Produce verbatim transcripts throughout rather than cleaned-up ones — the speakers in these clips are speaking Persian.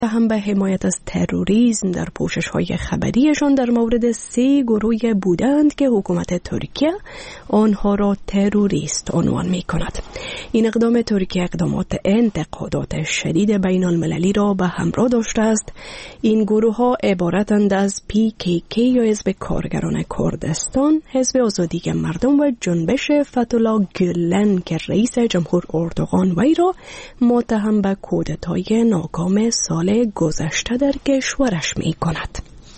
هم به حمایت از تروریسم در پوشش‌های خبریشان در مورد سه گروه بودند که حکومت ترکیه آنها را تروریست عنوان می‌کند. این اقدام ترکیه اقدامات انتقادات شدید بین المللی را به همراه داشته است. این گروه‌ها عبارتند از پی کی کی یا حزب کارگران کردستان، حزب آزادی مردم و جنبش فتح‌الله گولن که رئیس جمهور اردوغان وی را متهم به کودتای ناکام سال گذشته در کشورش می کند.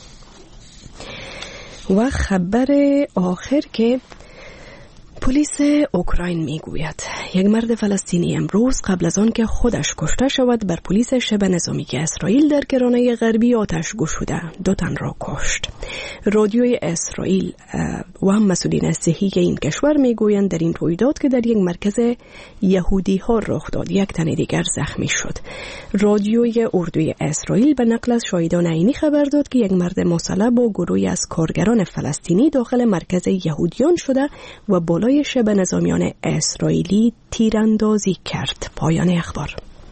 و خبر آخر که پلیس اوکراین میگوید یک مرد فلسطینی امروز قبل از آن که خودش کشته شود بر پلیس شبه نظامی اسرائیل در کرانه غربی آتش گشوده دو تن را کشت. رادیوی اسرائیل و هم مسئولین صحی این کشور میگویند در این رویداد که در یک مرکز یهودی ها رخ داد یک تن دیگر زخمی شد. رادیوی اردوی اسرائیل به نقل از شاهدان عینی خبر داد که یک مرد مسلح با گروهی از کارگران فلسطینی داخل مرکز یهودیان شده و بالای شبه نظامیان اسرائیلی تیراندازی کرد. پایان اخبار.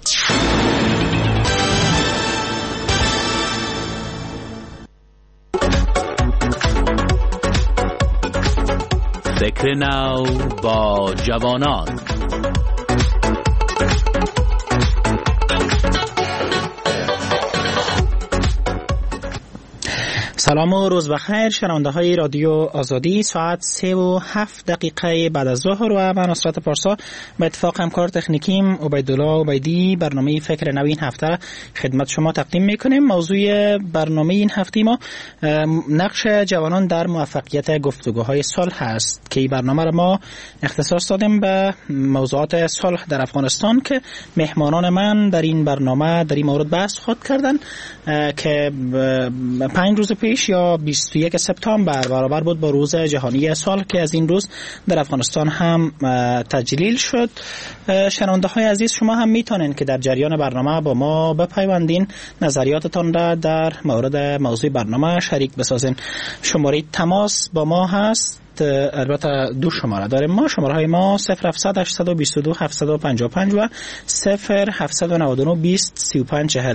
فکر نو با جوانان. سلام و روز بخیر شنونده های رادیو آزادی. ساعت سه و هفت دقیقه بعد از ظهر و من نصرت پارسا به اتفاق همکار تکنیکیم عبیدالله عبیدی برنامه فکر نو این هفته خدمت شما تقدیم میکنیم. موضوع برنامه این هفته ما نقش جوانان در موفقیت گفتگوهای صلح هست که این برنامه را ما اختصاص دادیم به موضوعات صلح در افغانستان که مهمانان من در این برنامه در این مورد بحث خود کردن که پنج روز پیش یا بیست و یک سپتامبر برابر بود با روز جهانی صلح که از این روز در افغانستان هم تجلیل شد. شنونده های عزیز شما هم میتونین که در جریان برنامه با ما بپیوندین، نظریاتتان را در مورد موضوع برنامه شریک بسازین. شماره تماس با ما هست، البته دو شماره داریم ما. شماره های ما صفر هفتصد هشتصد و بیست و دو هفتصد و پنجاه و پنج و صفر هفتصد و نود و نه بیست سی و پنج چهل.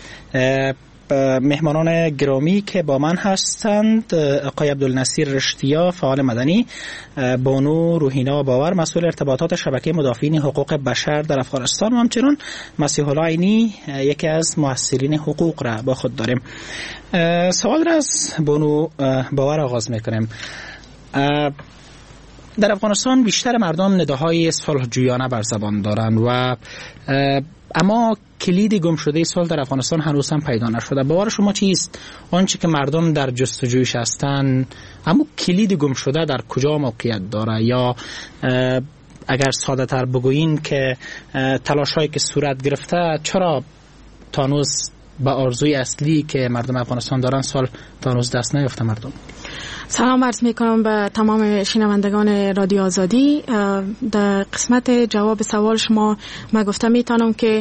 مهمانان گرامی که با من هستند آقای عبدالنصیر رشتیا فعال مدنی، بانو روحینا باور مسئول ارتباطات شبکه مدافعین حقوق بشر در افغانستان و همچنین مسیح الله عینی یکی از مؤثرین حقوق را با خود داریم. سوال را از بانو باور آغاز میکنیم. در افغانستان بیشتر مردم نداهای صلح‌جویانه بر زبان دارند و اما کلید گم شده صلح در افغانستان هنوز هم پیدا نشده. باور شما چیست؟ آنچه که مردم در جستجویش هستند اما کلید گم شده در کجا موقعیت داره؟ یا اگر ساده تر بگوییم که تلاش‌هایی که صورت گرفته چرا تا هنوز به آرزوی اصلی که مردم افغانستان دارن صلح تا هنوز دست نیافته مردم؟ سلام عرض میکنم به تمام شنوندگان رادیو آزادی. در قسمت جواب سوال شما من گفته میتونم که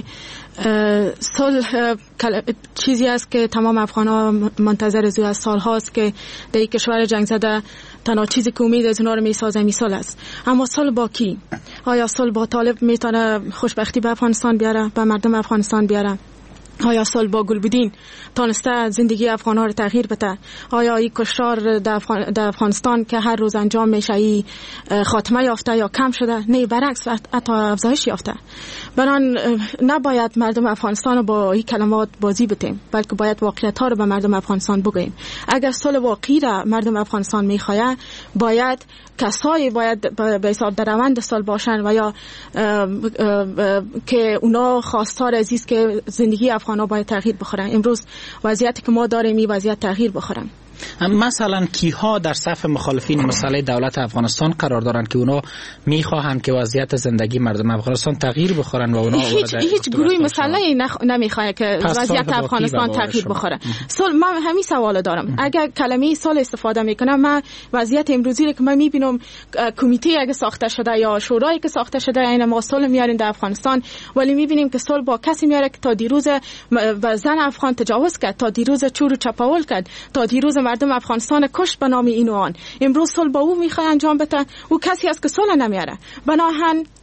صلح چیزی است که تمام افغان‌ها منتظر از از سال هاست که در یک کشور جنگ زده تنها چیزی که امید از اونا رو میسازه می صلح است. اما صلح با کی؟ آیا صلح با طالب میتونه خوشبختی به افغانستان بیاره، به مردم افغانستان بیاره؟ آیا صلح با گلبدین تانسته زندگی افغان‌ها رو تغییر بده؟ آیا این کشتار در افغان... افغانستان که هر روز انجام میشه ای خاتمه یافته یا کم شده؟ نه، برعکس حتی افزایش یافته. بران نباید مردم افغانستان رو با این کلمات بازی بتیم، بلکه باید واقعیت‌ها رو به مردم افغانستان بگوییم. اگر صلح واقعی را مردم افغانستان میخواد، باید کسایی باید به حساب در روند صلح باشن و یا اه اه که اونا خواستار عزیز که زندگی افغان‌ها باید تغییر بخوره. امروز وضعیتی که ما داریم این وضعیت تغییر بخوره. مثلا کیها در صف مخالفین مسئله دولت افغانستان قرار دارند که اونا میخواهند که وضعیت زندگی مردم افغانستان تغییر بخورن و اونا هیچ هیچ گروهی مسئله نخ... نمیخواد که وضعیت افغانستان تغییر بخوره. صلح، من همین سوال دارم. ام. اگر کلمه صلح استفاده میکنم، من وضعیت امروزی رو که من میبینم کمیته اگه ساخته شده یا شورایی که ساخته شده این ما صلح میارین در افغانستان، ولی میبینیم که صلح با کسی میاره که تا دیروز و زن افغان تجاوز کرد، تا دیروز چور و چپاول کرد، تا دیروز مردم افغانستان کشت به نام این و آن. امروز صلح با او میخواد انجام بده، او کسی است که صلح نمیاره. بناهن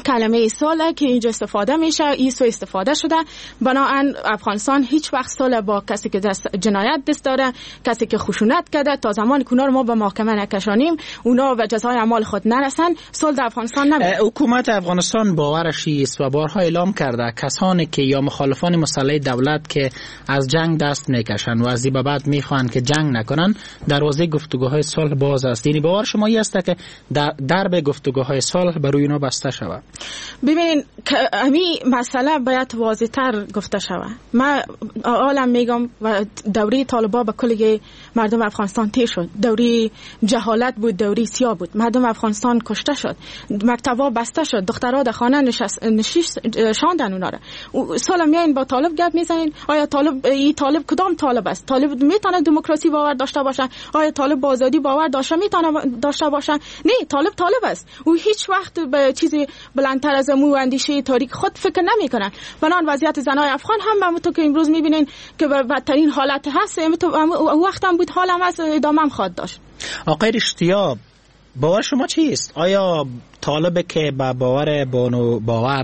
کلمه صلح که اینجا استفاده میشه ایسو استفاده شده. بنابراین افغانستان هیچ وقت صلح با کسی که دست جنایت دست داره، کسی که خشونت کرده، تا زمانی که اونا رو ما به محکمه نکشانیم، اونا به جزای اعمال خود نرسن، صلح در افغانستان نمیشه. حکومت افغانستان باورش است و بارها اعلام کرده کسانی که یا مخالفان مسلح دولت که از جنگ دست میکشن و از این به بعد میخوان که جنگ نکنن، دروازه گفتگوهای صلح باز است. یعنی باور شما است که در درب گفتگوهای صلح برای اینا بسته شود؟ ببینین امی مسئله باید واضح‌تر گفته شود. من عالم میگم و دوره طالبان به کل مردم افغانستان تیر شد، دوره جهالت بود، دوره سیاه بود، مردم افغانستان کشته شد، مکتبا بسته شد، دخترها در خانه نشست نشست شاندن اونا را. سال میاین با طالب گپ میزنین، آیا طالب این طالب کدام طالب است؟ طالب میتونه دموکراسی باور داشته باشه؟ آیا طالب با آزادی باور داشته میتونه داشته باشه؟ نه، طالب طالب است. او هیچ وقت به چیزی بلندتر از مو اندیشه تاریک خود فکر نمیکنن. بنان وضعیت زنای افغان هم همونطور که امروز میبینین که به بدترین حالت هست، وقت هم بود حالم هست، ادامه هم خواهد داشت. آقای اشتیاب، باور شما چیست؟ آیا طالب که با باور بانو باور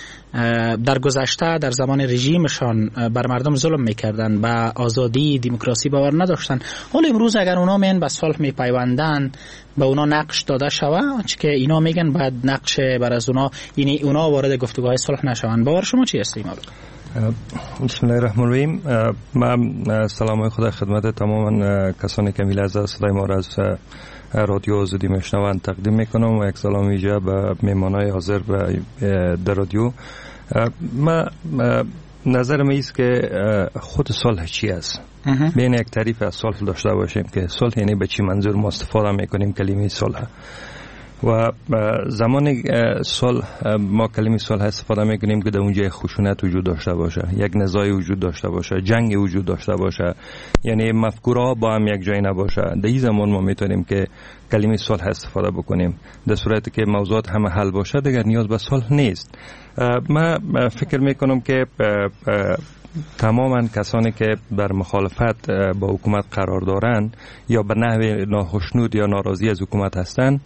در گذشته در زمان رژیمشان بر مردم ظلم میکردن، به آزادی دموکراسی باور نداشتن، حالا امروز اگر اونا میان به صلح میپیوندن، به اونا نقش داده شوه، آنچه که اینا میگن باید نقش بر از اونا، یعنی اونا وارد گفتگوهای صلح نشون، باور شما چی است این مورد؟ بسم الله الرحمن الرحیم. من سلام خدا خدمت تمام کسانی که میل از صدای ما را از رادیو آزادی میشنوند تقدیم میکنم و یک سلام ویژه به میهمانای حاضر در رادیو. ما نظر من است که خود صلح چی است؟ بین یک تعریف از صلح داشته باشیم که صلح یعنی به چی منظور ما استفاده میکنیم کلمه صلح. و زمان صلح ما کلمه صلح استفاده میکنیم که در اونجا خشونت وجود داشته باشه، یک نزاعی وجود داشته باشه، جنگ وجود داشته باشه، یعنی مفکورها با هم یک جای نباشه. در این زمان ما میتونیم که کلمه صلح استفاده بکنیم. در صورتی که موضوعات همه حل باشه دیگر نیاز به صلح نیست. من فکر میکنم که تماما کسانی که در مخالفت با حکومت قرار دارند یا به نحو ناخشنود یا ناراضی از حکومت هستند،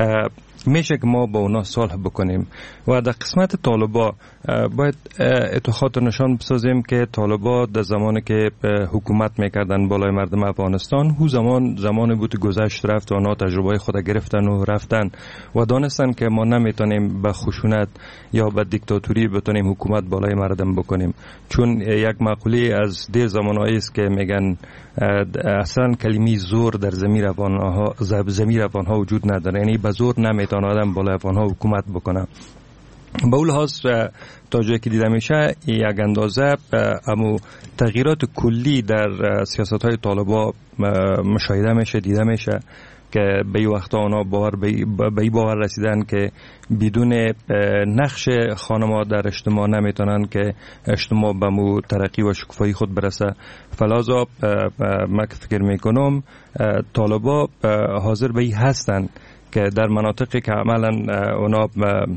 میشه که ما با اونا صلح بکنیم. و در قسمت طالبا باید اتخاذ نشان بسازیم که طالبا در زمانی که حکومت میکردن بالای مردم افغانستان، هو زمان زمانی بود گذشت رفت و اونا تجربه خود گرفتن و رفتن و دانستن که ما نمیتونیم به خشونت یا به دیکتاتوری بتونیم حکومت بالای مردم بکنیم. چون یک مقوله از ده زمانهایی است که میگن اصلا کلمه زور در ضمیر افغانها ضمیر افغانها وجود نداره، یعنی به زور نمیتونه آدم بالای افغانها حکومت بکنه. به اول لحاظ تا جایی که دیده میشه یک اندازه امو تغییرات کلی در سیاست های طالبا مشاهده میشه، دیده میشه که به این وقتا اونا باور به این باور رسیدن که بدون نقش خانم‌ها در اجتماع نمیتونن که اجتماع به مو ترقی و شکوفایی خود برسه. فلذا من فکر میکنم طالبا حاضر به این هستن که در مناطقی که عملا اونا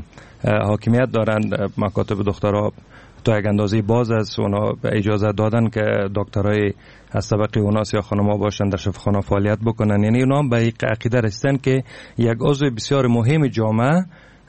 حاکمیت دارند، مکاتب دخترها تا یک اندازه باز از اونا اجازه دادن که دکترای از طبقه اوناس یا خانم‌ها باشن در شفاخانه فعالیت بکنن. یعنی اونا به این عقیده رسیدن که یک عضو بسیار مهم جامعه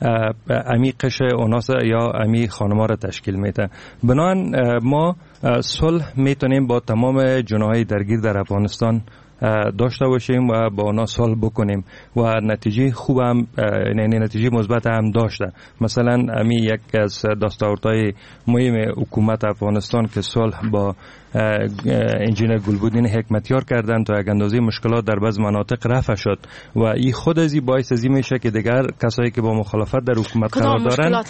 امی قش اوناس یا امی خانم‌ها را تشکیل میده. بنابراین ما صلح میتونیم با تمام جناح‌های درگیر در افغانستان داشته باشیم و با اونا صلح بکنیم و نتیجه خوب هم، یعنی نتیجه مثبت هم داشته. مثلا امی یک از دستاوردهای مهم حکومت افغانستان که صلح با انجینر گلبودین حکمتیار کردن تا یک اندازه مشکلات در بعض مناطق رفع شد و این خود از این باعث ازی میشه که دیگر کسایی که با مخالفت در حکومت قرار دارن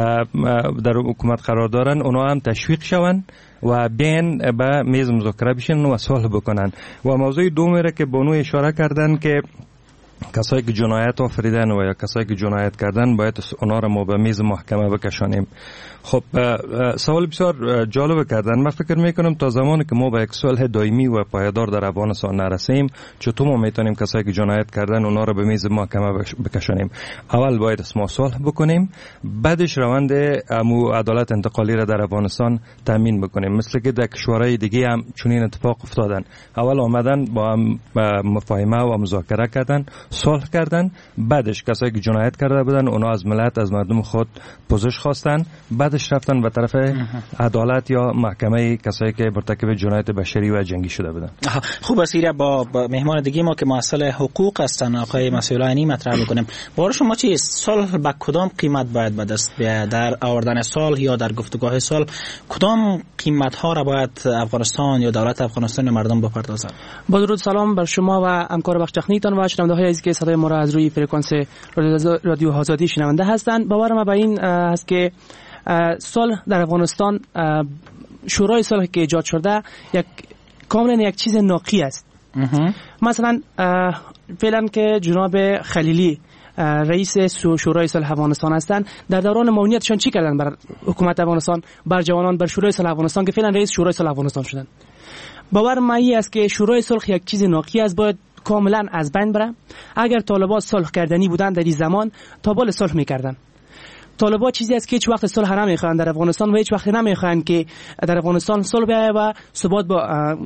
در حکومت قرار دارن اونا هم تشویق شون و بین به میز مذاکره بشن و صلح بکنن. و موضوع دومی که بانو اشاره کردن که کسایی که جنایت آفریدن و یا کسایی که جنایت کردن باید اونا را ما به میز محکمه بکشانیم. خب سوال بسیار جالب کردن. من فکر میکنم تا زمانی که ما به یک صلح دائمی و پایدار در افغانستان نرسیم چطور ما میتونیم کسایی که جنایت کردن اونا را به میز محکمه بکشانیم؟ اول باید ما صلح بکنیم، بعدش روند امو عدالت انتقالی را در افغانستان تامین بکنیم. مثل که در کشورهای دیگه هم چنین اتفاق افتادن. اول آمدن با هم مفاهمه و مذاکره کردن، صلح کردن. بعدش کسایی که جنایت کرده بودن اونا از ملت از مردم خود پوزش خواستن، بعدش رفتن به طرف عدالت یا محکمه کسایی که مرتکب جنایت بشری و جنگی شده بودن. خوب است با, با مهمان دیگه ما که مسئله حقوق هستن آقای مسئولانی مطرح می‌کنیم. برای شما چی صلح به کدام قیمت باید به دست بیاید؟ در آوردن صلح یا در گفتگوهای صلح کدام قیمت ها را باید افغانستان یا دولت افغانستان مردم بپردازند؟ با درود سلام بر شما و همکار بخش تکنیکتان و شنونده‌های عزیزی که صدای ما را از روی فرکانس رادیو آزادی شنونده هستند. باور ما به این است که صلح در افغانستان، شورای صلح که ایجاد شده یک کاملا یک چیز ناقی است. مثلا فعلا که جناب خلیلی رئیس شورای صلح افغانستان هستند، در دوران معاونیتشان چی کردن بر حکومت افغانستان، بر جوانان، بر شورای صلح افغانستان که فعلا رئیس شورای صلح افغانستان شدن؟ باور ما است که شورای صلح یک چیز ناقی است، باید کاملا از بین بره. اگر طالبان صلح کردنی بودن در این زمان تا بال صلح میکردن. طالبان چیزی است که هیچ وقت صلح نمیخوان در افغانستان و هیچ وقت نمیخوان که در افغانستان صلح بیاید و ثبات با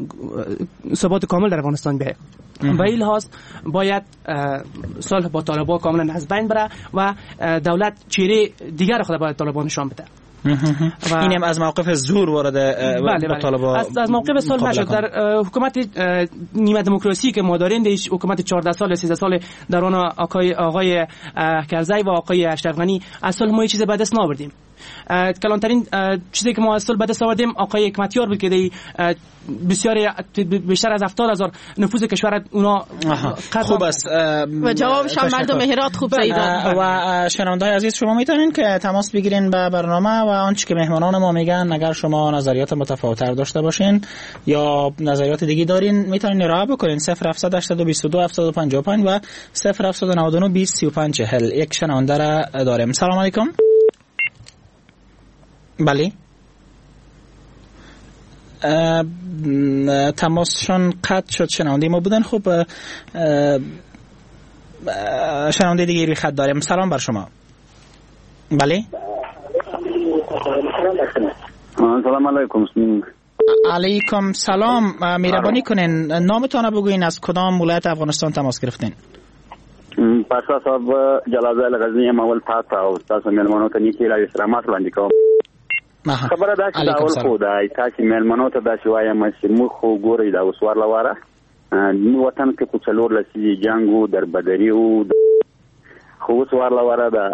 ثبات کامل در افغانستان بیاید. به این لحاظ باید صلح با طالبان کاملا از بین بره و دولت چهره دیگر خود باید طالبان نشان بده. اینم از موقف زور وارد بله با طالبان از, از موقف صلح نشد. در حکومت نیمه دموکراسی که ما داریم، در حکومت چهارده سال سیزده سال درون آقای آقای کرزی و آقای اشرف غنی از صلح ما هیچ چیز به دست نآوردیم. کلانترین چیزی که ما از صلح به دست آوردیم آقای حکمتیار بود که بسیار بیشتر از هفتاد هزار نفوذ کشور اونا خوب است و جوابش هم مردم هرات خوب دادن. و شنونده‌های عزیز شما میتونین که تماس بگیرین به برنامه و آنچه که مهمانان ما میگن، اگر شما نظریات متفاوت‌تر داشته باشین یا نظریات دیگه دارین میتونین ارائه بکنین. صفر هفت هشت دو دو هفت پنج پنج و صفر هفت نه نه بیست سی و پنج چهل. یک شنونده را داریم. سلام علیکم. بله تماسشون قطع شد، شنونده ما بودن. خب شنونده دیگه روی خط داریم. سلام بر شما. بله سلام علیکم. علیکم سلام. مهربانی کنین نامتون بگوین، از کدام ولایت افغانستان تماس گرفتین؟ پاشا صاحب جلال غزنی ام اول تا او تاسو مېلمنو ته نیکی را استرامات وړاندې کوم. خبره دا چې دا اول خو دا تاسو مېلمنو ته دا شوایم چې موږ خو ګورئ دا وسوار لواره نو وطن کې په څلور لسي جنگو در بدري او خو وسوار لواره دا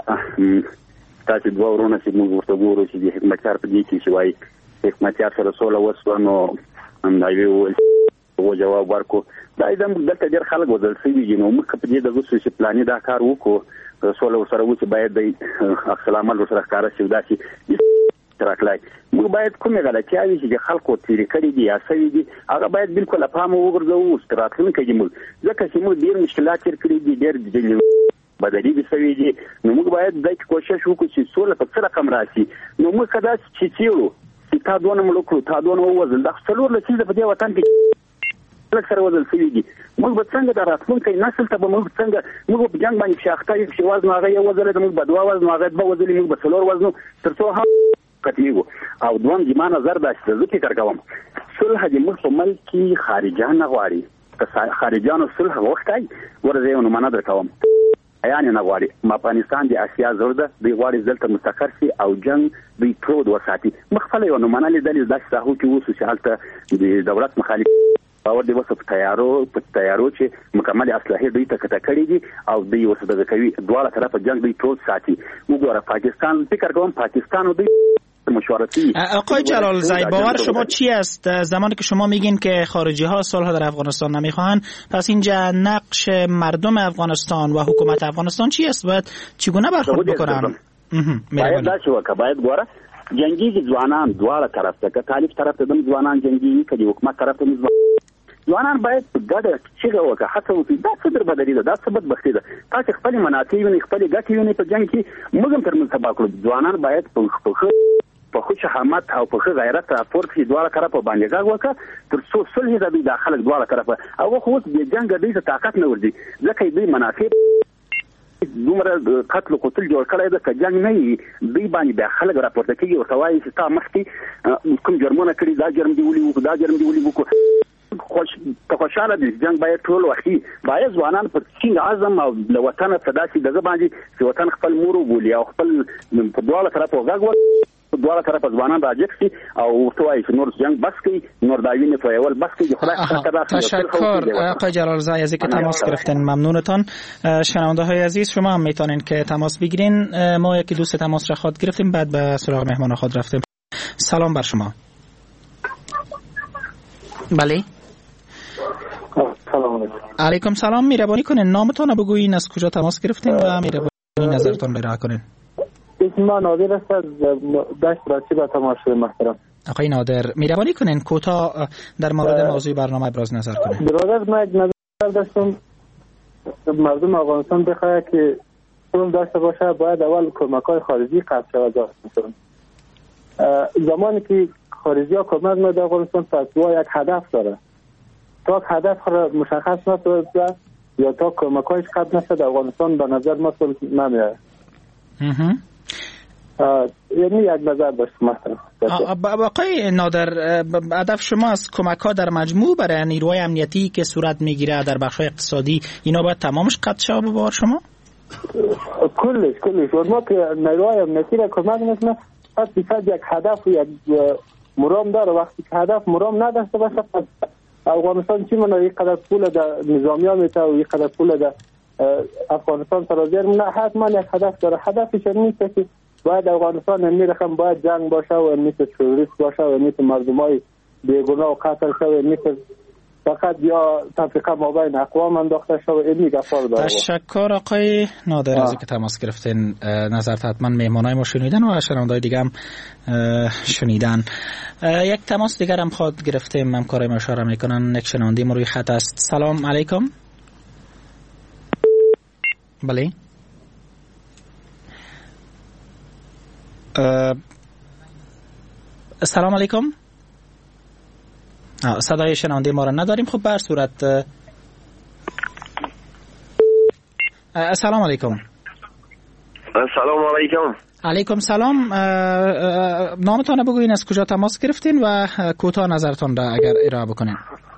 تاسو دوه ورونه چې موږ ورته ګورو چې د حکمتیار په دې کې شوای حکمتیار سره سوله وسوانو هم دا ویو و جواب ورکو. دا ایدم دلته ډېر خلک وځل شوي نو موږ په دې دغه څه پلانې دا کار وکړو سوله سره و چې باید د اصل عمل سره ښکاره شي دا چې راکلای موږ باید کومه غلطیاوي چې خلکو تیری کړی دي یا سوي دي هغه باید بالکل افهام وګرځو ستراتیژي کوي موږ ځکه چې موږ ډېر مشکلات تیر کړی دي ډېر د بدلی دي سوي دي نو موږ باید د کوشش وکړو چې سوله په څه رقم راشي. نو موږ کدا چې چیرو چې تا دونه ملکو تا دونه وزل د څلور لسیزه په دې وطن کې لکه سره وزل شوي دي موږ به څنګه د راتلونکي نسل ته به موږ څنګه موږ په جنګ باندې شاخته یو شی وزن هغه یو وزل د موږ په دوه وزن هغه به وزل موږ به څلور وزن تر څو هم کتیګو او دوم د ما نظر دا چې زه فکر کوم صلح د ملک په ملک کې خارجان غواړي که خارجانو صلح وختای ورته نو معنا درکوم یعنی نه غواړي ما افغانستان د اسیا زړه د غواړي دلته مستقر شي او جنگ د پرود وساتي مخفله یو نو معنا لیدل د ساحو کې وسو چې حالت د دولت مخالف باور دی وسو تیارو په تیارو چې مکمل اصلاحي دوی ته کټه کړی دي او دوی وسو د کوي دواړه طرفه جنگ دوی پرود ساتي وګوره پاکستان فکر کوم پاکستان او دوی مشورتی. آقای جلال زای باور شما چی است زمانی که شما میگین که خارجی ها صلح در افغانستان نمیخواهند، پس اینجا نقش مردم افغانستان و حکومت افغانستان چی است؟ باید چگونه برخورد بکنن؟ باید دا شو که باید ګوره جنگی ځوانان دواړه طرف ته که طالب طرف ته د ځوانان جنگی که د حکومت طرف ته ځوانان باید ګډه چیغه وکړي هڅه وکړي دا څه در بدري ده دا څه بدبختي ده تاسو خپل منافع وینئ خپل ګټې وینئ په جنګ کې موږ هم تر منځ تباه کړو. ځوانان باید په په خو شهامت او په غیرت راپورټ کې دواړه طرفه باندې غږ وکړه تر څو صلح د دوی داخله دواړه طرفه او خو د جنگ د دې طاقت نه ورځي ځکه دوی منافع دومره قتل قتل جوړ کړی ده که جنگ نه وي دوی باندې بیا خلک راپورته کېږي ورته وایي چې تا مخکې کوم جرمونه کړي دا جرم دې ولي وکړو دا جرم دې ولي وکړو خوش ته شاله د جنگ باید ټول وختي باید ځوانان په څنګه عزم او وطن ته داسې دغه باندې چې وطن خپل مور وبولي او خپل په دواړه طرف وګاګ دواړه طرف ځوانان راجک شي او توای چې نور جنگ بس کوي نور داوینه فایول بس کوي خدای تشکر آقای جلالزاده از اینکه تماس گرفتین ممنونتان. شنونده های عزیز شما هم میتونین که تماس بگیرین. ما یکی دوست تماس را خود گرفتیم بعد به سراغ مهمان خود رفتیم. سلام بر شما. بله سلام علیکم. سلام. مهربانی کنین نامتون بگویین از کجا تماس گرفتین و مهربانی نظرتون را کنین. اسم من نادر است از دشت راچی به تماشای محترم. آقای نادر مهربانی کنین کوتاه در مورد موضوع برنامه ابراز نظر کنین. برادر من یک نظر داشتم مردم افغانستان بخواه که صلح داشته باشه باید اول کمک‌های خارجی قطع شود. زمانی که خارجی ها کمک می‌کنند افغانستان پس یک هدف داره تا هدف مشخص نشود یا تا کمک‌هایش قطع نشود افغانستان به نظر ما صلح نمیاد. یعنی یک نظر داشت محترم. آقای نادر هدف شما از کمک‌ها در مجموع برای نیروهای امنیتی که صورت میگیره در بخش‌های اقتصادی اینا باید تمامش قطع شود به باور شما؟ کلش کلش ما که نیروهای امنیتی را کمک می‌کنه پس بیشتر یک هدف و یک مرام داره. وقتی که هدف مرام نداشته باشه پس افغانستان چی منه یک قدر پول در نظامیان میته و یک قدر پول در افغانستان سرازیر نه حتما یک هدف داره. هدفش نیست که باید افغانستان امی رقم باید جنگ باشه و امی تروریست باشه و امی مردمای بیگناه و قتل شده امی فقط یا تفریقه مابین اقوام انداخته شده امی گفار داره. تشکر آقای نادر از اینکه تماس گرفتین. نظرت حتما مهمانای ما شنیدن و شنوندای دیگه هم شنیدن. یک تماس دیگر هم خود گرفتیم همکارای ما اشاره میکنن. یک شنونده ما روی خط است. سلام علیکم. بله سلام علیکم. صدای شنونده ما را نداریم. خب به هر صورت سلام علیکم. سلام علیکم. علیکم سلام. نامتان بگوین از کجا تماس گرفتین و کوتاه نظرتان را اگر ارائه بکنین.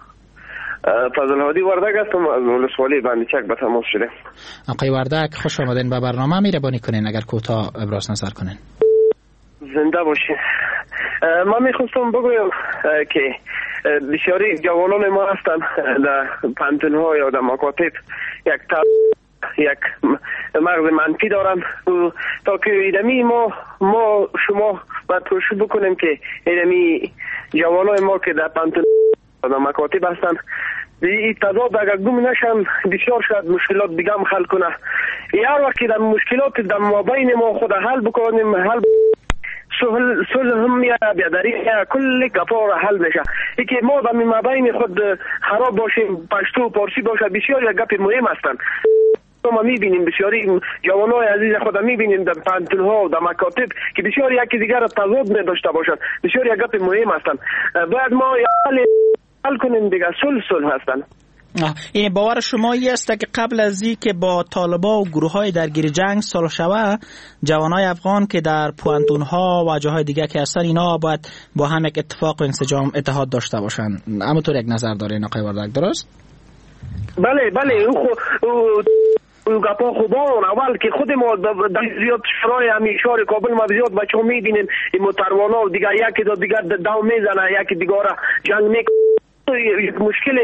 فضل هادی وردک هستم از ولسوالی بندیچک به تماس شده. آقای وردک خوش آمدین به برنامه. مهربانی کنین اگر کوتاه ابراز نظر کنین. زنده باشین. من میخواستم بگویم که بسیاری جوانان ما هستن در پانتون‌ها یا در مکاتب یک تا یک مغز منفی دارن تا که ایدمی ما ما شما باید کوشش بکنیم که ایدمی جوانای ما که در پانتون در مکاتب هستن این تضاد اگر گم نشن بسیار شاید مشکلات دیگه هم حل کنه. یا وقتی در مشکلات در مابین ما خود حل بکنیم حل صلح هم میاد بیادری کل گپا را حل میشه. ای که ما در مابین خود خراب باشیم پشتو و پارسی باشه بسیار یک گپ مهم هستن. ما میبینیم بسیاری جوانای عزیز خود میبینیم در پانتون‌ها و در مکاتب که بسیار یکی دیگر را تضاد نداشته باشند. بسیار یک گپ مهم هستن. باید ما حل کنیم دیگه. صلح صلح هستن. این باور شما ای است که قبل از این که با طالبا و گروه های درگیر جنگ صلح شود جوانای افغان که در پوانتون‌ها و جاهای دیگه که هستن اینا باید با هم یک اتفاق و انسجام اتحاد داشته باشند. همونطور یک نظر دارین آقای وردک درست؟ بله بله او گپا خوبان اول که خود ما در زیاد شورای همین شهر کابل ما زیاد بچه ها میبینیم این متروانا و دیگر یکی دو دیگر دو میزنه یکی دیگر جنگ میکنه مشکل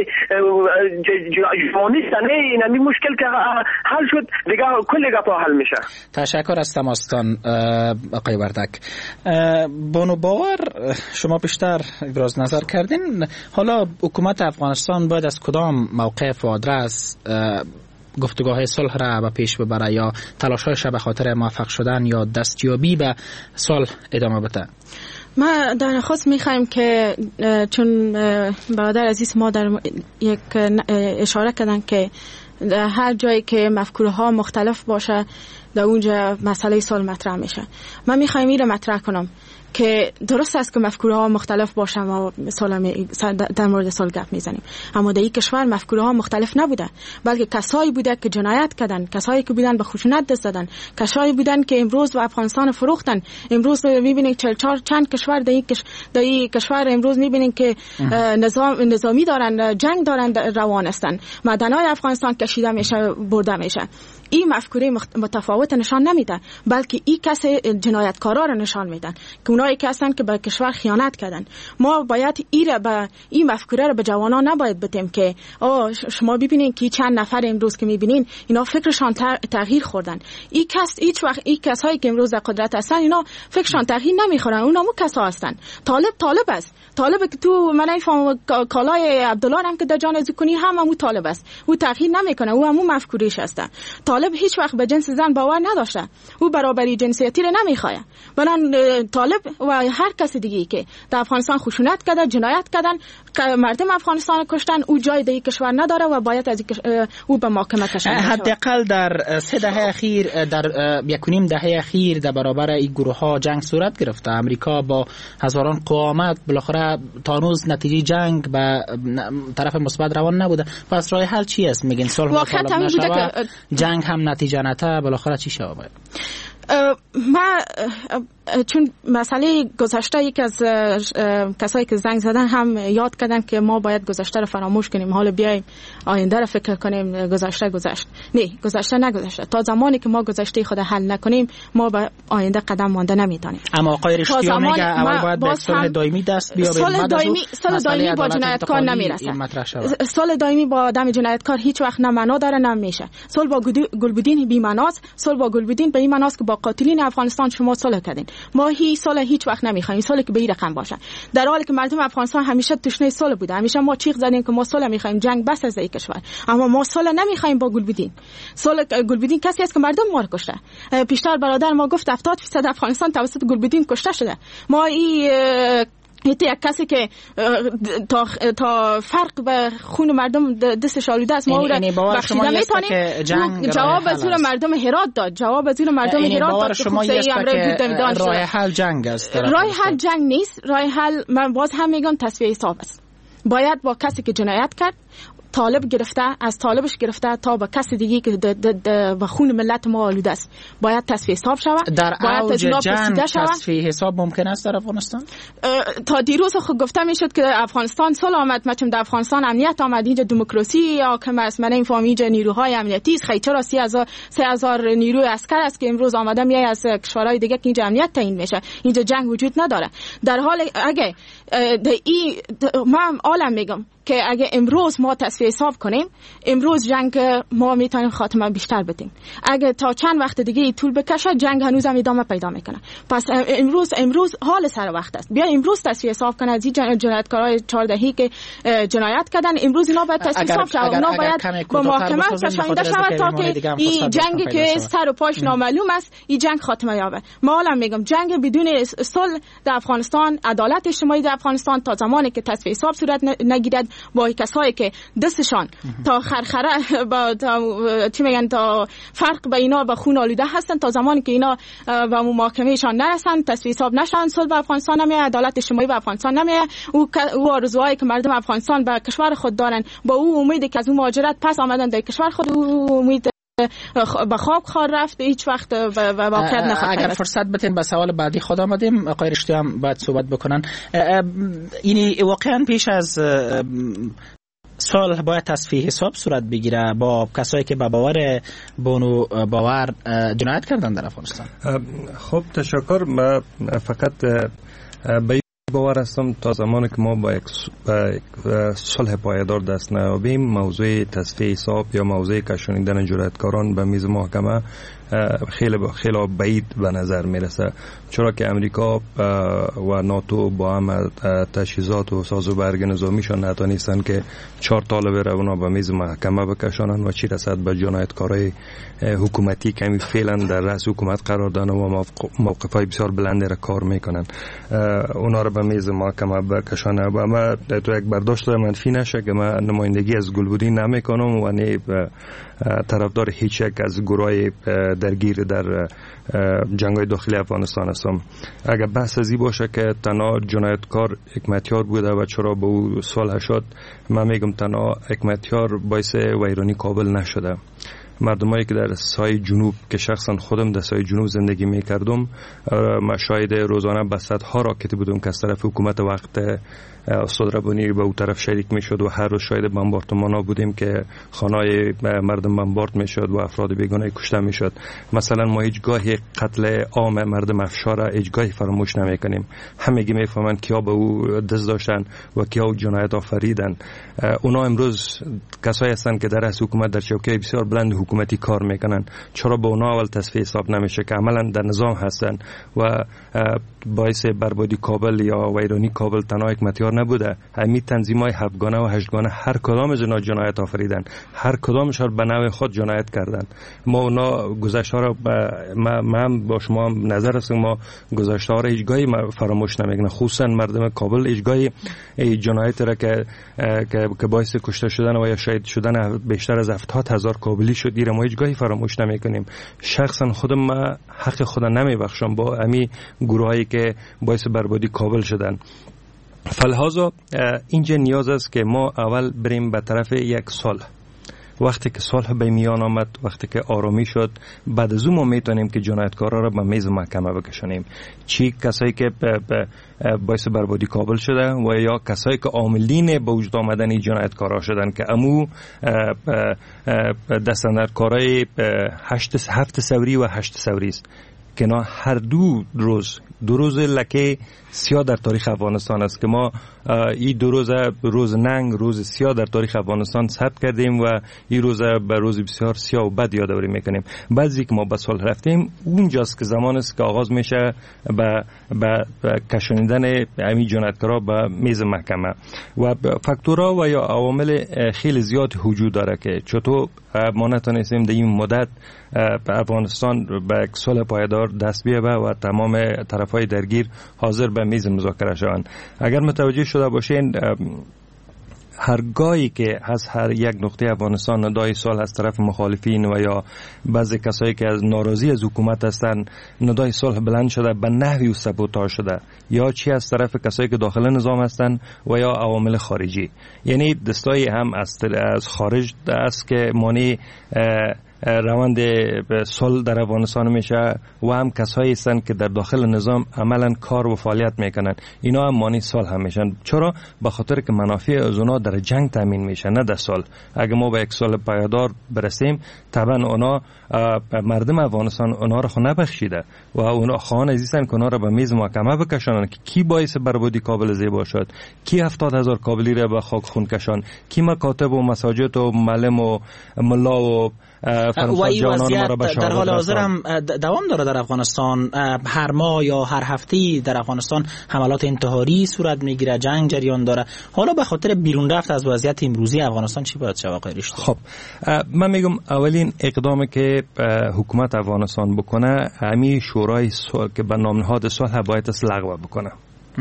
جوانی نه این همین مشکل که حل شد دیگه کل گپا حل میشه. تشکر از تماستان آقای وردک. بانو باور شما بیشتر ابراز نظر کردین. حالا حکومت افغانستان باید از کدام موقف و آدرس گفتگوهای صلح را به پیش ببره یا تلاش‌هایش به خاطر موفق شدن یا دستیابی به صلح ادامه بده؟ ما در نخست میخوایم که چون برادر عزیز ما در یک اشاره کردن که در هر جایی که مفکوره ها مختلف باشه در اونجا مسئله صلح مطرح میشه. من میخوایم این را مطرح کنم که درست است که مفکوره ها مختلف باشن و در مورد صلح گپ میزنیم، اما در این کشور مفکوره ها مختلف نبوده، بلکه کسایی بوده که جنایت کردن، کسایی که بودن به خشونت دست دادن، کسایی بودن که امروز و افغانستان فروختن. امروز میبینید چهل چهار چند کشور در این کش... کشور امروز میبینید که نظام نظامی دارن، جنگ دارن روان هستن، معدن‌های افغانستان کشیده میشه، برده میشه. این مفکوره متفاوت نشان نمیده، بلکه این کس جنایتکارا را نشان میدن که اونایی که هستن که به کشور خیانت کردن. ما باید این به این مفکوره رو به جوانان نباید بتیم که آ شما ببینین که چند نفر امروز که میبینین اینا فکرشان تغییر خوردن. این کس هیچ وقت این کسایی که امروز در قدرت هستن اینا فکرشان تغییر نمیخورن، اونا مو کسا هستن. طالب طالب است، طالب که تو من نفهم کالای عبدالله هم که در جان ازی کنی هم همو طالب است، او تغییر نمیکنه، او همو مفکوریش هست. طالب هیچ وقت به جنس زن باور نداشته، او برابری جنسیتی رو نمیخواد. بنان طالب و هر کس دیگه که در افغانستان خشونت کرده، جنایت کردن، مردم افغانستان کشتن، او جای دیگه کشور نداره و باید از او به محاکمه کشانده شود. حداقل در سه دهه اخیر، در یک و نیم دهه اخیر در برابر این گروه ها جنگ صورت گرفته. امریکا با هزاران قوامت بالاخره تا هنوز نتیجه جنگ به طرف مثبت روان نبوده. پس راه حل چی است؟ میگین صلح طلب نشود، جنگ هم نتیجه نده، بالاخره چی شود؟ ما چون مسئله گذشته یک از کسایی که زنگ زدن هم یاد کردن که ما باید گذشته رو فراموش کنیم، حالا بیایم آینده رو فکر کنیم. گذشته گذشت نه، گذشته نگذشته. تا زمانی که ما گذشته خود حل نکنیم ما به آینده قدم مانده نمیتونیم. اما آقای رشتیان میگه اول باید به صلح دایمی دست بیابیم. صلح دایمی صلح دایمی با جنایتکار نمیرسه. صلح دایمی با آدم جنایتکار هیچ وقت نه معنا داره نه میشه. صلح با گلبدین بی معناست. صلح با گلبدین به این معناست که با قاتلین افغانستان شما صلح کردین. ما هیچ صلح هیچ وقت نمیخوایم، صلح که به این رقم باشه. در حالی که مردم افغانستان همیشه تشنه صلح بوده، همیشه ما چیغ زدیم که ما صلح میخوایم، جنگ بس از این کشور. اما ما صلح نمیخوایم با گلبدین. صلح گلبدین کسی است که مردم ما رو کشته. پیشتر برادر ما گفت هفتاد درصد افغانستان توسط گلبدین کشته شده. ما این ایت یک کسی که تا تا فرق به خون مردم دستش آلوده است، ما او را بخشیده میتونیم. جواب از اون مردم هرات داد، جواب از اون مردم هرات داد شما است که راه حل جنگ است. راه حل جنگ نیست، راه حل من باز هم میگم تصفیه حساب است. باید با کسی که جنایت کرد، طالب گرفته، از طالبش گرفته تا به کسی دیگه که به خون ملت ما آلوده است، باید تصفیه حساب شود. در اوج جنگ تصفیه حساب ممکن است در افغانستان؟ تا دیروز خود گفته میشد که افغانستان صلح آمد، مچم در افغانستان امنیت آمد، اینجا دموکراسی حاکم است. من نمیفهم اینجا نیروهای امنیتی است، خیلی چرا سه هزار نیروی عسکر است که امروز آمده میای از کشورهای دیگه که اینجا امنیت تعیین میشه، اینجا جنگ وجود نداره. در حال اگه ای من عالم میگم که اگه امروز ما تصفیه حساب کنیم، امروز جنگ ما میتونیم خاتمه بیشتر بدیم. اگه تا چند وقت دیگه طول بکشه، جنگ هنوز هم ادامه پیدا میکنه. پس امروز امروز حال سر وقت است. بیا امروز تصفیه حساب کنه از این جنایتکارای چهاردهی که جنایت کردن. امروز اینا باید تصفیه حساب شه، اونا باید با محاکمه کشانده شود تا که این جنگی که سر و پاش نامعلوم است، این جنگ خاتمه یابه. ما حالا میگم جنگ بدون صلح در افغانستان، عدالت اجتماعی در افغانستان تا زمانی که تصفیه حساب صورت نگیرد با کسایی که دستشان تا خرخره با چی میگن تا فرق به اینا به خون آلوده هستن، تا زمانی که اینا به محاکمهشان نرسن، تصفیه حساب نشن، صلح به افغانستان نمیاد، عدالت اجتماعی به افغانستان نمیاد. او او آرزوهایی که مردم افغانستان به کشور خود دارن، با او امیدی که از اون مهاجرت پس آمدن در کشور خود، او امید به خواب خار رفت، هیچ وقت به واقعیت نخواهد. اگر فرصت بدین به سوال بعدی خود آمدیم، آقای رشتیان باید صحبت بکنن. اینی واقعا پیش از صلح باید تصفیه حساب صورت بگیره با کسایی که به باور بونو باور جنایت کردن در افغانستان. خب تشکر. من فقط به باور هستم تا زمانی که ما با یک صلح پایدار دست نیابیم، موضوع تصفیه حساب یا موضوع کشانیدن جنایتکاران به میز محکمه خیلی خیلی بعید به نظر میرسه، چرا که امریکا و ناتو با هم تجهیزات و ساز و برگ نظامیشان نتونستن که چهار طالب رو اونا به میز محکمه بکشانن و چی رسد به جنایتکارای حکومتی که می فعلا در رأس حکومت قرار دارن و موقفای بسیار بلند را کار میکنن، اونا رو به میز محکمه بکشانه. و ما تو یک برداشت منفی نشه که من نمایندگی از گلبدین نمیکنم و نه طرفدار هیچ یک از گروهای درگیر در جنگ‌های داخلی افغانستان هستم. اگر بحث ازی باشه که تنها جنایتکار حکمتیار بوده و چرا به او صلح شد، من میگم تنها حکمتیار باعث ویرانی کابل نشده. مردمایی که در سای جنوب که شخصا خودم در سای جنوب زندگی میکردم، ما شاهد روزانه به صدها راکتی بودم که از طرف حکومت وقت استاد ربانی به اون طرف شریک میشد و هر روز شاهد بمباردمان ها بودیم که خانه‌های مردم بمبارد میشد و افراد بیگانه کشته میشد. مثلا ما هیچ گاهی قتل عام مردم افشار هیچ گاهی فراموش نمیکنیم. همگی میفهمن کیا به او دست داشتن و کیا او جنایت آفریدن. اونا امروز کسایی هستن که در رأس حکومت در چوکه بسیار بلند حکومتی کار میکنن. چرا به اونا اول تصفیه حساب نمیشه که عملا در نظام هستن و باعث بربادی کابل یا ویرانی کابل تنها حکمتیار نبوده. همین تنظیم‌های هفتگانه و هشتگانه هر کدام از اینا جنایت آفریدن، هر کدامش به نوع خود جنایت کردن. ما اونا گذشته را من با شما نظر هستم، ما گذشته را هیچ گاهی فراموش نمیکنیم، خصوصا مردم کابل هیچ گاهی جنایت را که که باعث کشته شدن و یا شهید شدن بیشتر از هفتاد هزار کابلی شد دیره ما هیچ گاهی فراموش نمیکنیم. شخصا خودم ما حق خودم نمیبخشم با امی گروهایی که باعث بربادی کابل شدن. فلحاظا اینجا نیاز است که ما اول بریم به طرف یک صلح. وقتی که صلح به میان آمد، وقتی که آرامی شد، بعد از اون ما میتونیم که جنایتکارا را به میز محکمه بکشانیم. چی کسایی که باعث بربادی کابل شده و یا کسایی که عاملین به وجود آمدن این جنایتکارا شدن که امو دستاندرکارای هشت هفت سوری و هشت سوری است که نه هر دو روز دو روز لکه سیاه در تاریخ افغانستان است که ما این دو روز روز ننگ روز سیاه در تاریخ افغانستان ثبت کردیم و این روز به روز بسیار سیاه و بد یادآوری میکنیم. بعضی که ما به صلح رفتیم اونجاست که زمان است که آغاز میشه به به کشانیدن همین جنایتکارا به میز محکمه و فاکتورها و یا عوامل خیلی زیاد وجود داره که چطور ما نتونستیم در این مدت افغانستان به صلح پایدار دست بیابه و تمام طرفای درگیر حاضر به میز مذاکره شوند. اگر متوجه شده باشین هرگاهی که از هر یک نقطه افغانستان ندای صلح از طرف مخالفین و یا بعضی کسایی که از ناراضی از حکومت هستند ندای صلح بلند شده به نحوی سبوتاژ شده، یا چی از طرف کسایی که داخل نظام هستند و یا عوامل خارجی، یعنی دستایی هم از از خارج است که مانی روند صلح در افغانستان میشه و هم کسایی هستند که در داخل نظام عملا کار و فعالیت میکنن، اینا هم مانی صلح هم میشن. چرا؟ به خاطر که منافع از اونا در جنگ تامین میشه نه در صلح. اگه ما به یک صلح پایدار برسیم طبعا اونا مردم افغانستان اونا رو خو نبخشیده و اونا خواهان عزیزن که اونا رو به میز محکمه بکشونن که کی باعث بربادی کابل زیبا شد، کی هفتاد هزار کابلی رو به خاک خون کشان، کی مکاتب و مساجد و معلم و ملا و و این وضعیت در حال حاضر هم دوام داره در افغانستان. هر ماه یا هر هفته در افغانستان حملات انتحاری صورت میگیره، جنگ جریان داره. حالا به خاطر بیرون رفت از وضعیت امروزی افغانستان چی باید شود آقای رشدی؟ خب من میگم اولین اقدامی که حکومت افغانستان بکنه همین شورای صلح که به نام نهاد صلح باید لغو بکنه.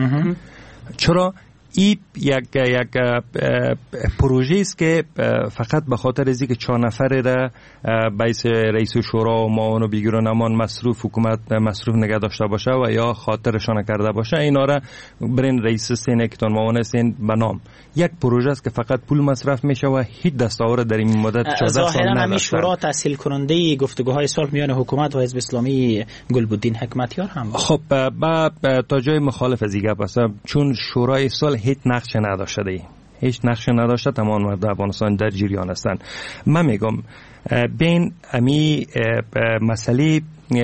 چرا؟ این یک یک پروژه است که فقط به خاطر از اینکه چهار نفر را باعث رئیس شورا و معاون و بیگران امان مصروف حکومت مصروف نگه داشته باشه و یا خاطرشان کرده باشه، اینا را برین رئیس سین کتون معاون سین به نام یک پروژه است که فقط پول مصرف میشه و هیچ دستاورد در این مدت چهارده سال نداشته. ظاهرا همین شورا تسهیل کننده گفتگوهای صلح میان حکومت و حزب اسلامی گلبدین حکمتیار هم بود. خب با تا جای مخالف از دیگه بس چون شورای صلح هیچ نقش نداشته دی. هیچ نقش نداشته، تمام مردم افغانستان در جریان هستند. من میگم بین امی مسئله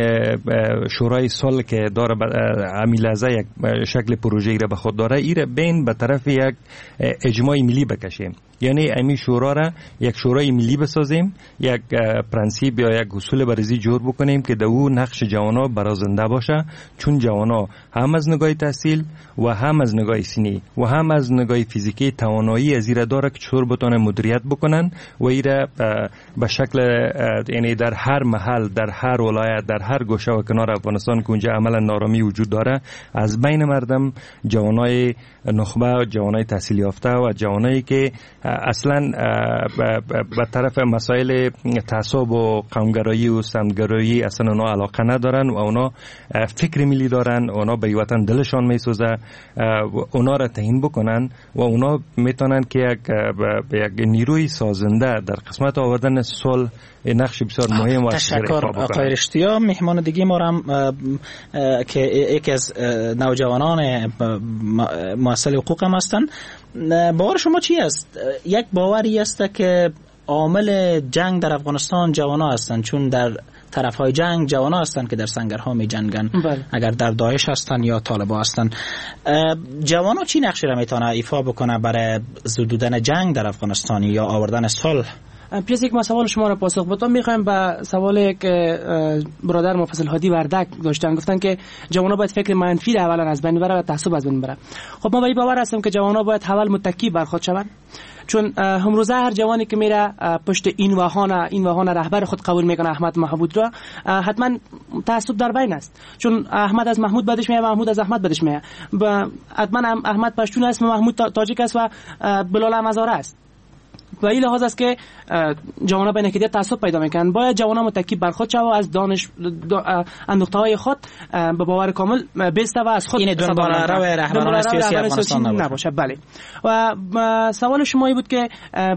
شورای صلح که داره امی لحظه یک شکل پروژه‌ای را به خود داره، ایره بین به طرف یک اجماع ملی بکشیم، یعنی امی شورا را یک شورای ملی بسازیم، یک پرنسیپ یا یک اصول بررسی جور بکنیم که در اون نقش جوانا برازنده باشه، چون جوانا هم از نگاه تحصیل و هم از نگاه سینی و هم از نگاه فیزیکی توانایی از ایره داره که چطور بتونه مدیریت بکنن و ایره به شکل یعنی در هر محل، در هر ولایت، در هر گوشه و کنار افغانستان که اونجا عملا نارامی وجود داره، از بین مردم جوانای نخبه، جوانای تحصیل یافته و جوانایی که اصلا به طرف مسائل تعصب و قومگرایی و سمتگرایی اصلا اونا علاقه ندارن و اونا فکر ملی دارن، اونا به وطن دلشان میسوزه، اونا را تعیین بکنن و اونا میتونن که یک یک نیروی سازنده در قسمت آوردن صلح نقش بسیار مهم و تشکر آقای رشتیا. مهمان دیگه ما هم که یکی از نوجوانان مؤسسه حقوق هم هستن. باور شما چی است؟ یک باوری است که عامل جنگ در افغانستان جوانا هستن، چون در طرفهای جنگ جوانا هستن که در سنگرها می جنگن، اگر در داعش هستن یا طالبان هستن. جوانا چی نقشی را میتونه ایفا بکنه برای زدودن جنگ در افغانستان یا آوردن صلح؟ پیش یک ما سوال شما را پاسخ بدم، میخوایم به سوال که برادر مفصل هادی وردک داشتن، گفتن که جوانا باید فکر منفی را اولا از بین بره و تعصب از بین بره. خب ما به این باور هستیم که جوانا باید اول متکی بر خود شوند، چون امروزه هر جوانی که میره پشت این وهان این وهان رهبر خود قبول میکنه احمد محمود را، حتما تعصب در بین است، چون احمد از محمود بدش میاد، محمود از احمد بدش میاد. حتما احمد پشتون است و محمود تاجیک است و بلال هم هزاره است. و این لحاظ است که جوانا بین یکدیگر تعصب پیدا میکنن. باید جوانا متکی بر خود شوند، از دانش اندوخته های خود به باور کامل بیسته و از خود این دنبال رو رهبران سیاسی افغانستان نباشه. بله. و سوال شما این بود که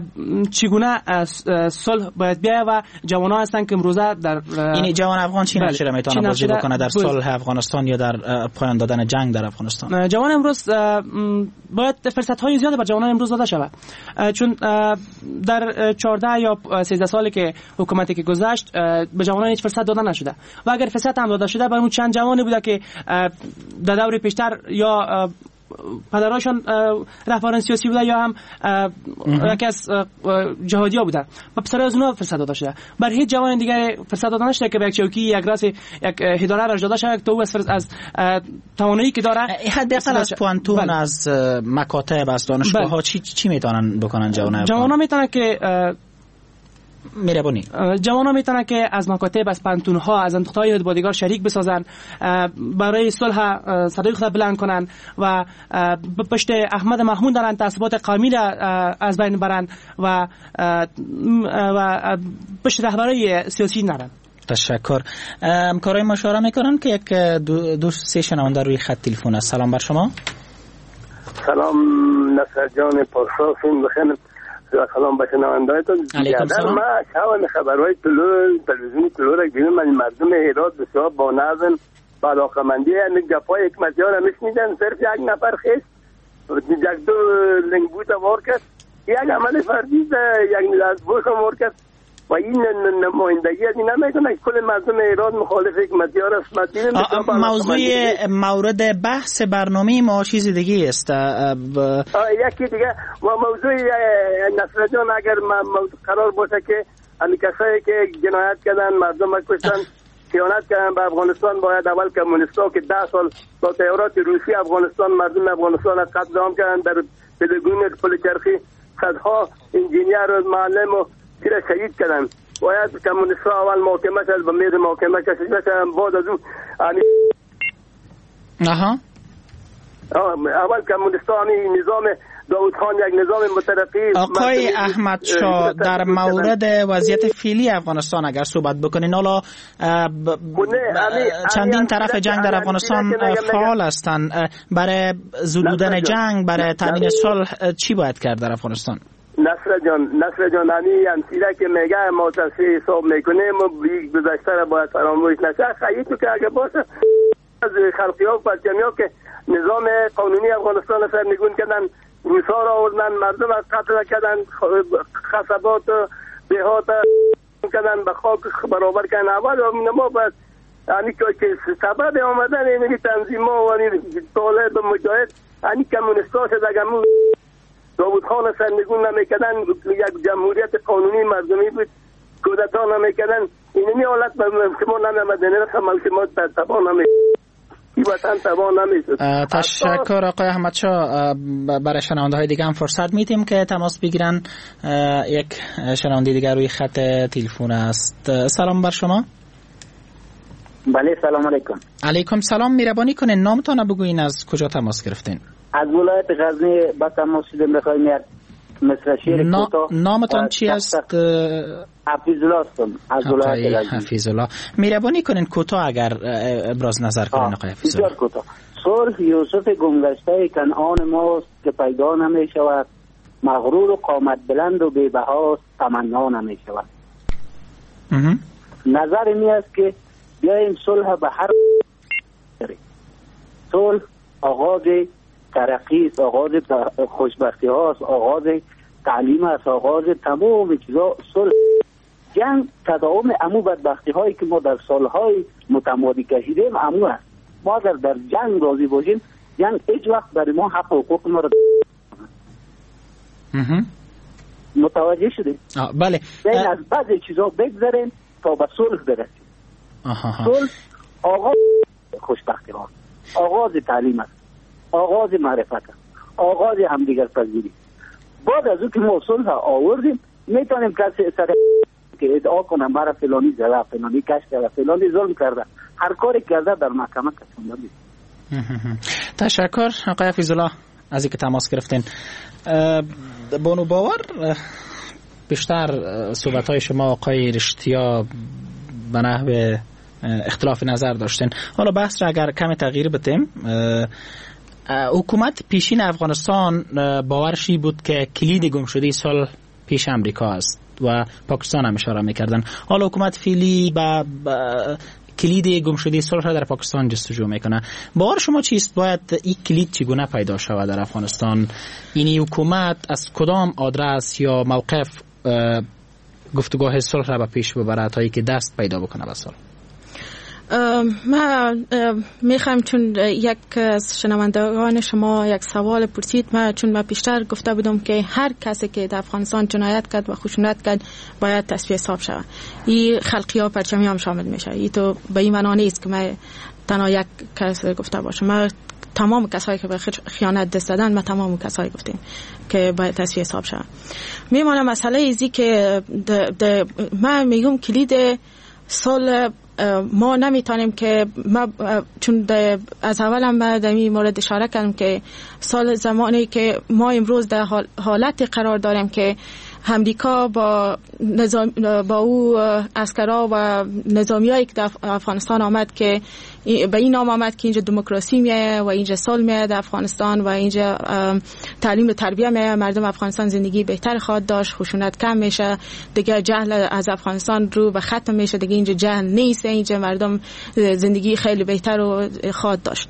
چگونه صلح باید بیاید و جوانا هستن که امروزه در این جوان افغان چی نقشی را میتونه بازی بکنه در صلح افغانستان یا در پایان دادن جنگ در افغانستان؟ جوان امروز باید فرصت های زیاده بر جوانان امروز داده شود، چون در چهارده یا سیزده سالی که حکومتی که گذشت به جوانان هیچ فرصت داده نشده و اگر فرصت هم داده شده برای چند جوانی بوده که در دور پیشتر یا پدراشون رهبران سیاسی بوده یا هم یکی از جهادی‌ها بوده و پسرای از اونها فرصت داده شده. بر هیچ جوان دیگر فرصت داده نشده که به یک چوکی یک راس یک اداره برش داده شود تا او از از توانایی که داره حداقل از پوانتون بله. از مکاتب از دانشگاه ها چی چی میتونن بکنن جوانان؟ جوانان میتونن که میربونی جوانا میتونن که از مکاتب، از پانتون ها، از اندوختهای ادبادیگار شریک بسازن، برای صلح صدای خود بلند کنن و پشت احمد محمود دارن تعصبات قومی را از بین برن و و پشت رهبرای سیاسی نرن. تشکر. همکارای ما اشاره میکنن که یک دو, دو سه شنونده روی خط تلفن است. سلام بر شما. سلام نصر جان پارسا، فیلم بخیر. سلام به شنونده‌تون. علیکم سلام. ما شاون خبرهای طلوع تلویزیونی طلوع را دیدم، من مردم هرات بسیار با نظم با علاقه‌مندی گپای حکمتیار را میشنیدن. صرف یک نفر خیست یک دو لنگبوت وار کرد، یک عمل فردی یک از بوش وار کرد و این نمایندگی از این نمیکنه که کل مردم ایران مخالف حکمتیار است. موضوع مورد بحث برنامه ما چیز دیگه است. یکی دیگه و موضوع نصر جان اگر موضوع قرار باشه که امی کسایی که جنایت کردن، مردم کشتن، خیانت کردن به افغانستان، باید اول کمونیستا که ده سال با تیارات روسی افغانستان مردم افغانستان را قتل عام کردن، در پلگون پلچرخی صدها انجینیر و معلم و تیره شهید کردن، باید کمونیستا اول محاکمه شد، به میز محاکمه کشیده شدن، بعد از اون اها اول کمونیستا همین نظام داود خان یک نظام مترقی. آقای احمد شاه در مورد وضعیت فعلی افغانستان اگر صحبت بکنین، حالا چندین طرف جنگ در افغانستان فعال هستند، برای زدودن جنگ، برای تامین صلح چی باید کرد در افغانستان؟ نصر جان نصر جان همی امثیله که میگه ما تصفیه حساب میکنیم و گذشته را باید فراموش نشه. خیلی تو که اگه باشه از خلقی ها و پرچمی ها که نظام قانونی افغانستان سرنگون کردن، روسا را آوردن، مردم را قتل کردن، خصبات دهات کردن، به خاک برابر کردن. اول ما باید یعنی که سبب آمدن این تنظیم ها و طالب مجاهد یعنی کمونیستا شد، اگر داود خان سرنگون نمیکردن، یک جمهوریت قانونی مردمی بود، کودتا نمیکردن، اینمی حالت شما نمیمدن، شما تبا نمیکردن، این وطن تبا نمیشد. تشکر آقای احمد شاه. برای شنونده های دیگه هم فرصت میدیم که تماس بگیرن. یک شنونده دیگر روی خط تلفن است. سلام بر شما. بله سلام علیکم. علیکم سلام. میربانی کنین نامتان بگوین، از کجا تماس گرفتین؟ از ولایت غزنی با تماس شدیم. بخوایم یک مثل شیر نا... کوتاه. نامتان چی است؟ حفیظ الله هستم از ولایت غزنی. حفیظ الله، مهربانی کنین کوتاه اگر ابراز نظر کنین آقای حفیظ الله. کوتاه. صلح یوسف گمگشته کنعان ماست که پیدا نمی شود، مغرور و قامت بلند و بی‌بها تمنا نمی شود. نظر می است که بیاییم صلح به هر صلح آغاز ترقی است، آغاز خوشبختی هاست، آغاز تعلیم است، آغاز تمام چیزا. صلح جنگ تداوم امو بدبختی هایی که ما در سالهای متمادی کشیدیم امو است. ما اگر در جنگ راضی باشیم، جنگ هیچ وقت برای ما حق و حقوق ما را متوجه شدیم. بله، بین از بعضی چیزا بگذاریم تا به صلح برسیم. صلح آغاز خوشبختی ها، آغاز تعلیم است، آغاز معرفت است، آغاز همدیگر پذیری. بعد از او که ما صلح آوردیم، میتونیم کسی سر که ادعا کنم برای فلانی زده، فلانی کش کرده، فلانی ظلم کرده، هر کاری کرده در محکمه کشونده بید. تشکر آقای حفیظ الله از اینکه تماس گرفتین. بانو باور، بیشتر صحبت های شما آقای رشتیا به نحو اختلاف نظر داشتین. حالا بحث را اگر کمی تغییر بدیم، حکومت پیشین افغانستان باورشی بود که کلید گمشده صلح پیش امریکا است و پاکستان هم اشاره میکردن. حالا حکومت فعلی با, با کلید گمشده صلح را در پاکستان جستجو میکنه. باور شما چیست؟ باید این کلید چگونه پیدا شود در افغانستان؟ این حکومت از کدام آدرس یا موقف گفتگاه صلح را به پیش ببرد تا اینکه دست پیدا بکنه به صلح؟ ما میخوایم، چون یک از شنوندگان شما یک سوال پرسید، ما چون ما پیشتر گفته بودم که هر کسی که در افغانستان جنایت کرد و خشونت کرد باید تصفیه حساب شود. این خلقی ها پرچمی هم شامل میشه. این تو به این معنا نیست که من تنها یک کس گفته باشم. ما تمام کسایی که به خیانت دست دادن، ما تمام کسایی گفتیم که باید تصفیه حساب شود. میمونه مسئله ایزی که ما میگم کلید صلح ما نمیتونیم که ما چون از اول هم در این مورد اشاره کردم که سال زمانی که ما امروز در حالت قرار داریم که امریکا با نظام با او عسکرها و نظامیایی که در افغانستان آمد که به این نام آمد که اینجا دموکراسی میه و اینجا صلح میه در افغانستان و اینجا تعلیم و تربیت میه، مردم افغانستان زندگی بهتر خواهد داشت، خشونت کم میشه، دیگه جهل از افغانستان رو به ختم میشه، دیگه اینجا جهل نیست، اینجا مردم زندگی خیلی بهتر رو خواهد داشت.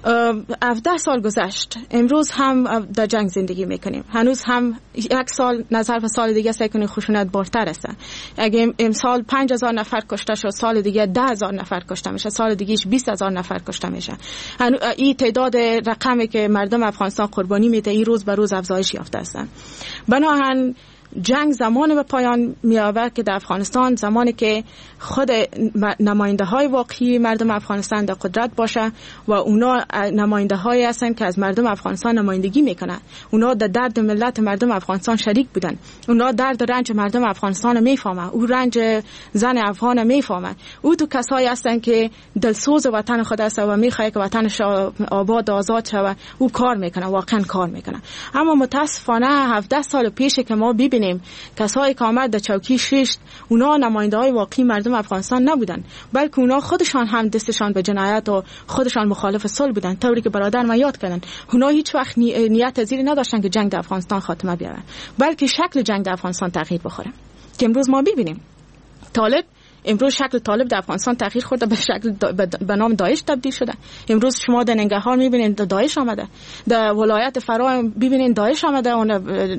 هفده سال گذشت، امروز هم در جنگ زندگی میکنیم، هنوز هم یک سال نظر به سال دیگه سعی کنیم خشونت بارتر است. اگه امسال پنج هزار نفر کشته شد، سال دیگه ده هزار نفر کشته میشه، سال دیگهش بیست هزار نفر کشته میشه. این تعداد رقمی که مردم افغانستان قربانی میده این روز به روز افزایش یافته است. بنابراین جنگ زمان به پایان می آورد که در افغانستان زمانی که خود نماینده های واقعی مردم افغانستان در قدرت باشه و اونا نماینده هایی هستن که از مردم افغانستان نمایندگی میکنن، اونا در درد ملت مردم افغانستان شریک بودن، اونا درد و رنج مردم افغانستان میفهمن، او رنج زن افغان میفهمن، او تو کسایی هستن که دلسوز وطن خود است و میخواد که وطنش آباد آزاد شود، او کار میکنه، واقعا کار میکنه. اما متاسفانه هفده سال پیش که ما ببینیم کسایی که آمد در چوکی شش، اونا نماینده های واقعی مردم افغانستان نبودن، بلکه اونا خودشان هم دستشان به جنایت و خودشان مخالف صلح بودن. طوری که برادر ما یاد کردن، اونا هیچ وقت نی... نیت زیری نداشتن که جنگ در افغانستان خاتمه بیاره، بلکه شکل جنگ در افغانستان تغییر بخوره که امروز ما ببینیم. طالب امروز شکل طالب در افغانستان تغییر خورده، به شکل به نام داعش تبدیل شده. امروز شما در ننگرهار میبینید داعش آمده، در ولایت فرا ببینید داعش آمده، اون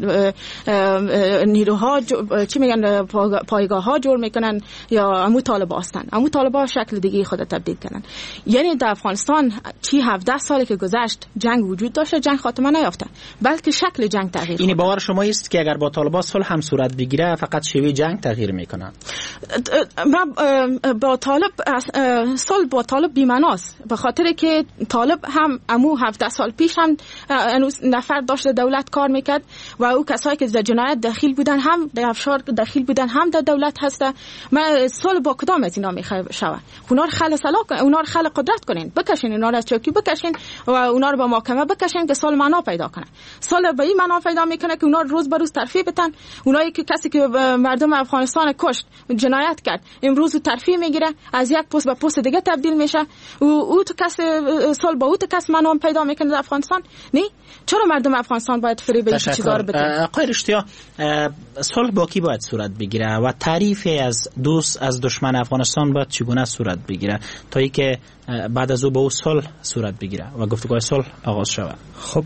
نیروها چی میگن پایگاه ها جور میکنن یا عمو طالبا هستن، عمو طالبا شکل دیگه خود تبدیل کردن. یعنی در افغانستان چی هفده سالی که گذشت جنگ وجود داشته، جنگ خاتمه نیافته، بلکه شکل جنگ تغییر. این باور شما است که اگر با طالبان صلح هم صورت بگیره فقط شیوه جنگ تغییر میکنه؟ اونا با طالب صلح با طالب بی‌معناست، به خاطر که طالب هم امو هفده سال پیش هم نفر داشت دولت کار میکرد و او کسایی که در جنایت دخیل بودن هم در افشار دخیل بودن هم در دولت هسته. من صلح با کدام از اینا میخواد شود؟ اونا رو خل صلاح کنین، اونا رو خل قدرت کنین، بکشین اونا رو از چوکی بکشین و اونا رو به محکمه بکشین که صلح معنا پیدا کنه. صلح به این معنا پیدا میکنه که اونا روز به روز ترفیع بدن. اونایی که کسی که مردم افغانستان کشت، جنایت کرد، امروز ترفیع میگیره، از یک پست به پست دیگه تبدیل میشه. و او تو کس صلح با او تو کس معنا پیدا میکنه در افغانستان. نه، چرا مردم افغانستان باید فریب این چیزا رو بدن؟ آقای رشتیا، صلح با کی باید صورت بگیره و تعریف از دوست از دشمن افغانستان باید چگونه صورت بگیره تا اینکه بعد از او با او صلح صورت بگیره و گفتگوی صلح آغاز شود؟ خب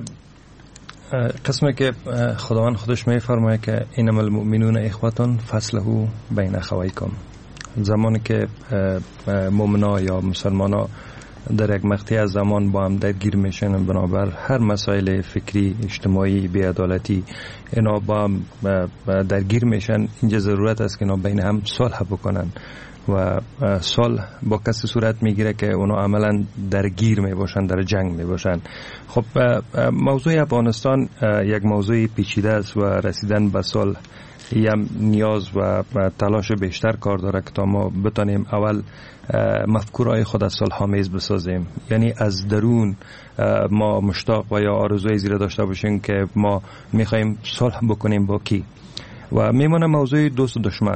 قسمی که خداوند خودش میفرماید که انما المؤمنون اخوة فاصلحوا بین اخویکم، زمانی که مؤمنا یا مسلمانا در یک مقطع از زمان با هم درگیر میشن بنابر هر مسائل فکری، اجتماعی، بی‌عدالتی، اینا با هم درگیر میشن، اینجا ضرورت است که اینا بین هم صلح بکنن و صلح با کسی صورت میگیره که اونا عملا درگیر میباشن، در جنگ میباشن. خب موضوع افغانستان یک موضوع پیچیده است و رسیدن به صلح یم نیاز و تلاش بیشتر کار داره که تا ما بتانیم اول مفکورهای خود از صلح آمیز بسازیم، یعنی از درون ما مشتاق و یا آرزوی زیرا داشته باشیم که ما میخوایم صلح بکنیم با کی. و میمونه موضوع دوست و دشمن.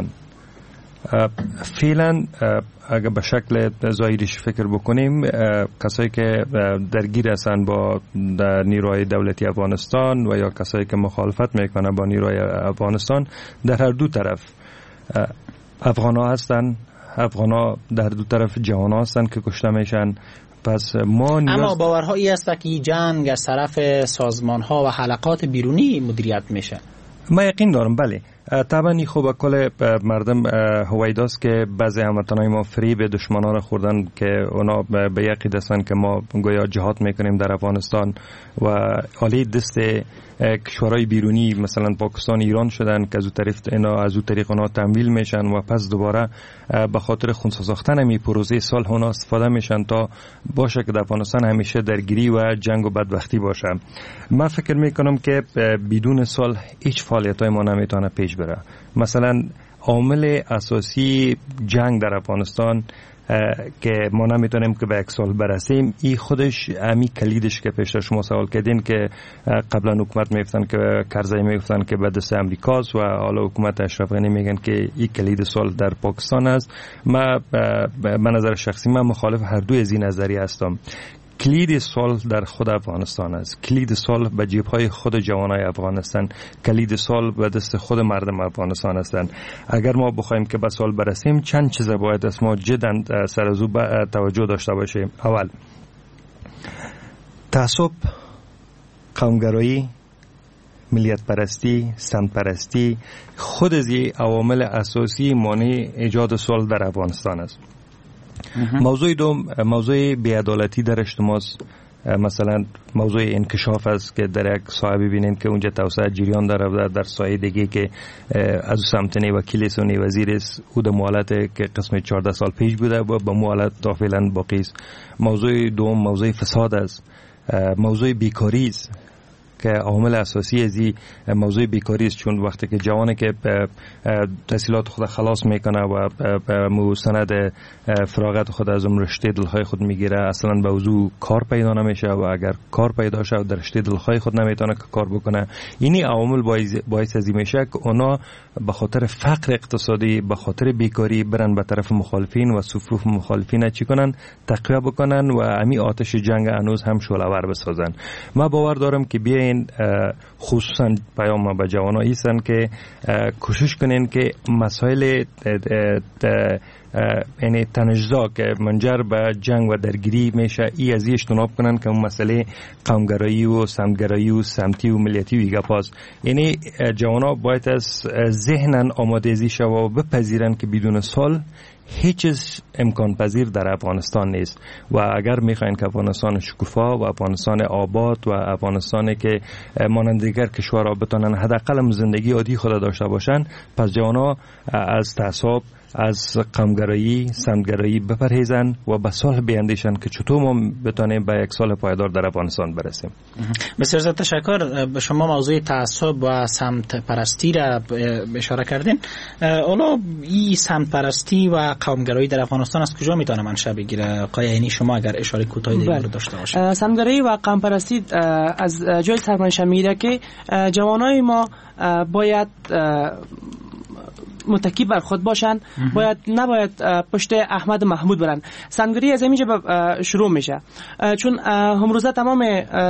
فعلا اگر به شکل ظاهریش فکر بکنیم، کسایی که درگیر هستند با نیروهای دولتی افغانستان و یا کسایی که مخالفت میکنن با نیروهای افغانستان در هر دو طرف افغانا هستن، افغانا در دو طرف جهان هستن که کشته میشن. پس ما نیاز... اما باورهایی است که جنگ از طرف سازمان ها و حلقات بیرونی مدیریت میشه. ما یقین دارم بله. طبعا این خوب کل مردم هویداست که بعضی هموطنای ما فریب دشمنان را خوردن که اونا به یقین هستن که ما گویا جهاد میکنیم در افغانستان و عالی دست کشورهای بیرونی مثلا پاکستان، ایران شدن که از اون طریق اینا از اون طریق اونا تمویل میشن و پس دوباره به خاطر خونسا ساختن می پروژه صلح اونا استفاده میشن تا باشه که در افغانستان همیشه درگیری و جنگ و بدبختی باشه. من فکر میکنم که بدون صلح هیچ فعالیتای ما نمیتونه پیش بره. مثلا عامل اساسی جنگ در افغانستان که ما نمیتونیم که به یک صلح برسیم، این خودش امی کلیدش که پیش شما سوال کردین که قبلا حکومت میگفتن که کرزی میگفتن که به دست امریکاست و حالا حکومت اشرف غنی میگن که این کلید صلح در پاکستان است. من به نظر شخصی من مخالف هر دو از این نظریه هستم. کلید صلح در خود افغانستان است. کلید صلح به جیب‌های خود جوانای افغانستان، کلید صلح به دست خود مردم افغانستان هستند. اگر ما بخوایم که به صلح برسیم، چند چیز باید از ما جداً سر از او توجه داشته باشیم. اول، تعصب، قومگرایی، ملیت پرستی، سمت پرستی خود از این عوامل اساسی مانع ایجاد صلح در افغانستان است. موضوع دوم، موضوع بی‌عدالتی در اجتماع، مثلا موضوع انکشاف است که در یک سایه ببینین که اونجا توسعه جریان داره، در سایه دیگه که از سمت نی وکیل سونی وزیر است او در مهلت که قسم چهارده سال پیش بوده و به مهلت تا فعلا باقی است. موضوع دوم موضوع فساد است. موضوع بیکاری است که عامل اساسی از این موضوع بیکاری است، چون وقتی که جوانی که تحصیلات خود خلاص میکنه و مو سند فراغت خود از اون رشته دلخواه خود میگیره، اصلا به وضوع کار پیدا نمیشه و اگر کار پیدا شه در رشته دلخواه خود نمیتونه که کار بکنه. اینی عوامل باعث از این میشه که اونا به خاطر فقر اقتصادی، به خاطر بیکاری برن به طرف مخالفین و صفوف مخالفین چی کنن؟ تقویه بکنن و امی آتش جنگ هنوز هم شعله‌ور بسازن. ما باور دارم که بیاین خصوصا پیام به جوانان ایستن که کوشش کنین که مسائل یعنی تنشزا که منجر به جنگ و درگیری میشه ای از اجتناب کنن که اون مسئله قومگرایی و سمتگرایی و سمتی و ملیتی و گپاس. یعنی جوانا باید از ذهنن آماده ازی شو و بپذیرن که بدون صلح هیچ چیز امکان پذیر در افغانستان نیست و اگر میخواین که افغانستان شکوفا و افغانستان آباد و افغانستانی که مانند دیگر کشورها بتونن حداقل زندگی عادی خود داشته باشن، پس جوانا از تعصب، از قومگرایی، سمتگرایی بپرهیزن و به صلح بیاندیشن که چطور ما بتونیم به یک صلح پایدار در افغانستان برسیم. بسیار زیاد تشکر. شما موضوع تعصب و سمت پرستی را اشاره کردین. حالا این سمت پرستی و قومگرایی در افغانستان از کجا میتونه منشأ بگیره؟ آقای عینی شما اگر اشاره کوتاهی دیگر رو داشته باشید. سمتگرایی و قوم پرستی از جای سرمنشأ میگیره که جوانای ما باید متکی بر خود باشن، باید نباید پشت احمد محمود برن. سمتگرایی از اینجا شروع میشه، چون امروزه تمام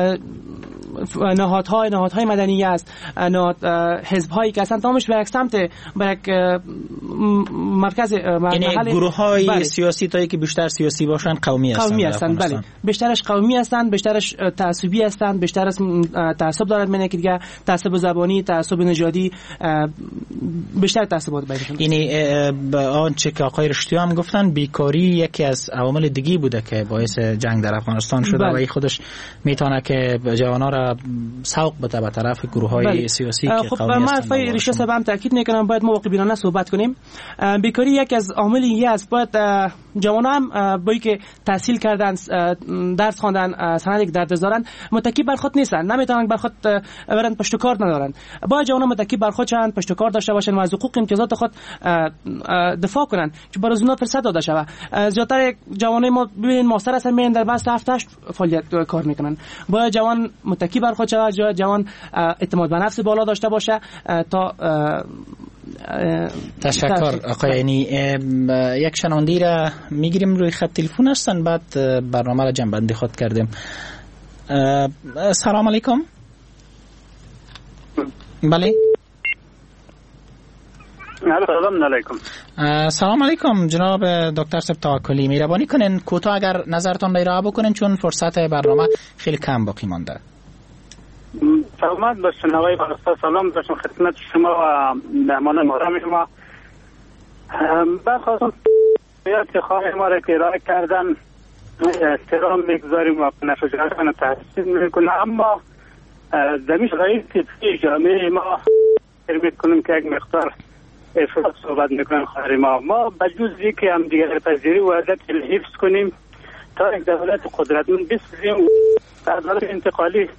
نهادهای نهادهای مدنی است، نهاد حزب‌هایی که اصلا تمامش به یک سمت به یک مرکز یعنی گروه‌های بله. سیاسی تایی که بیشتر سیاسی باشن قومی هستند. قومی هستند بله. بیشترش قومی هستند، بیشترش تعصبی هستند، بیشتر از تعصب دارند، من که دیگه تعصب زبانی، تعصب نژادی، بیشتر تعصبات بینشون. یعنی آنچه که آقای رشدی هم گفتن بیکاری یکی از عوامل دیگه بوده که باعث جنگ در افغانستان شده بله. و این خودش میتونه که جوانان را سوق بده به طرف گروه‌های بله. سیاسی که خب قومی هستند. ما ریشه صاحب هم تاکید میکنم باید مواقع‌بینانه صحبت کنیم. بیکاری یک از عواملی است. باید جوانان هم با اینکه تحصیل کردن، درس خواندن، سند درس دارن، متکی بر خود نیستن، نمیتونن بر خود برن، پشت کار ندارن. باید جوانان متکی بر خود شوند، پشت کار داشته باشن و از حقوق امتیازات خود دفاع کنن که برای اونا فرصت داده شود. زیاتر جوانای ما ببینید ماستر هستن، میان در بس هفت هشت فعالیت کار میکنن. باید جوان متکی بر خود شود، جوان اعتماد به نفس بالا داشته باشه تا تشکر آقای عینی. یک شنوندی را میگیریم روی خط تلفن هستن، بعد برنامه را جنبندی خود کردیم. سلام علیکم. بله سلام علیکم. سلام علیکم جناب دکتر صاحب توکلی، مهربانی کنین کوتاه اگر نظرتون را ارائه بکنین چون فرصت برنامه خیلی کم باقی مانده. سلامت باشین آقای بارستا، سلام باشین خدمت شما و مهمان محترم شما. برخواستم که خواهی ما را که ارائه کردن احترام میگذاریم و نفجران تحصیل میکنیم، اما دمیش رئیس تیپی جامعه ما میکنیم که یک مقدار افراد صحبت میکنن. خواهی ما ما بجوزی که هم دیگر پذیری و عدت حفظ کنیم تا یک دولت قدرتمند بسازیم و عدالت انتقالی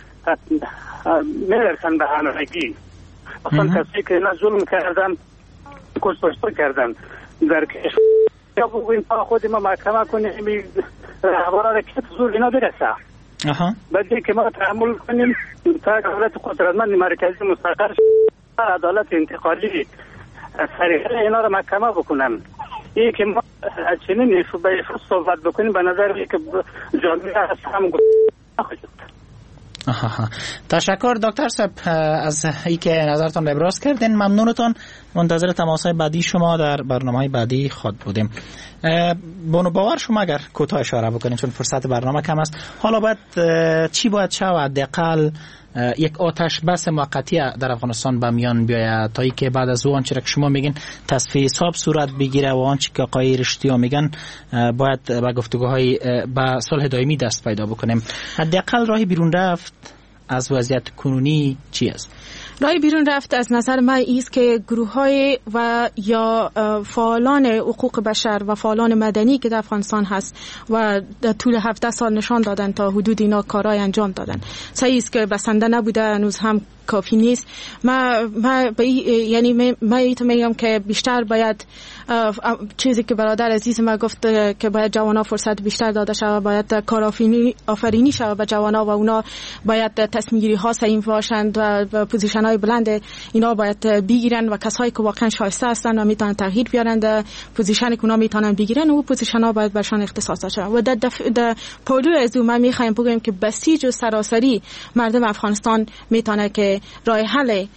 میرسن به همگی. اصلا کسی که نه ظلم کردن کشتار کردن در کشور یا بگویم تا خود ما محکمه کنیم رهبران را که ظلم اینا برسه بعدی که ما تحمل کنیم تا دولت قدرتمند مرکزی مستقر عدالت انتقالی سریعه اینا را محکمه بکنن. این که ما چنین به افراد صحبت بکنیم به نظر که جامعه هست هم گفت. آها. تشکر دکتر صاحب از اینکه نظرتون ابراز کردین. ممنونتون. منتظر تماس‌های بعدی شما در برنامه‌های بعدی خود بودیم. بونو باور شما اگر کوتاه اشاره بکنین چون فرصت برنامه کم است. حالا باید چی باید شود دقیقاً یک آتش بس موقتی در افغانستان به میان بیاید تا اینکه بعد از اون چرا که شما میگین تصفیه حساب صورت بگیره و آنچه که آقای رشدی میگن باید به گفتگوهای به صلح دائمی دست پیدا بکنیم. حداقل راهی بیرون رفت از وضعیت کنونی چی است؟ راه بیرون رفت از نظر من است که گروه‌های و یا فعالان حقوق بشر و فعالان مدنی که در افغانستان هست و در طول هفده سال نشان دادن تا حدود اینا کارهای انجام دادن. صحیح است که بسنده نبوده، هنوز هم کافی نیست. ما ما یعنی من میگم که بیشتر باید چیزی که برادر عزیز ما گفت که باید جوانا فرصت بیشتر داده شود، باید کارآفرینی آفرینی شود به جوانا و اونا باید تصمیم گیری ها صحیح باشند و پوزیشن های بلند اینا باید بگیرن و کسایی که واقعا شایسته هستند و میتونن تغییر بیارن پوزیشنی که اونا میتونن بگیرن و پوزیشن ها باید برشان اختصاص داده شود. و در در پولو از ما میخوایم بگیم که بسیج و سراسری مردم افغانستان میتونه که راه حل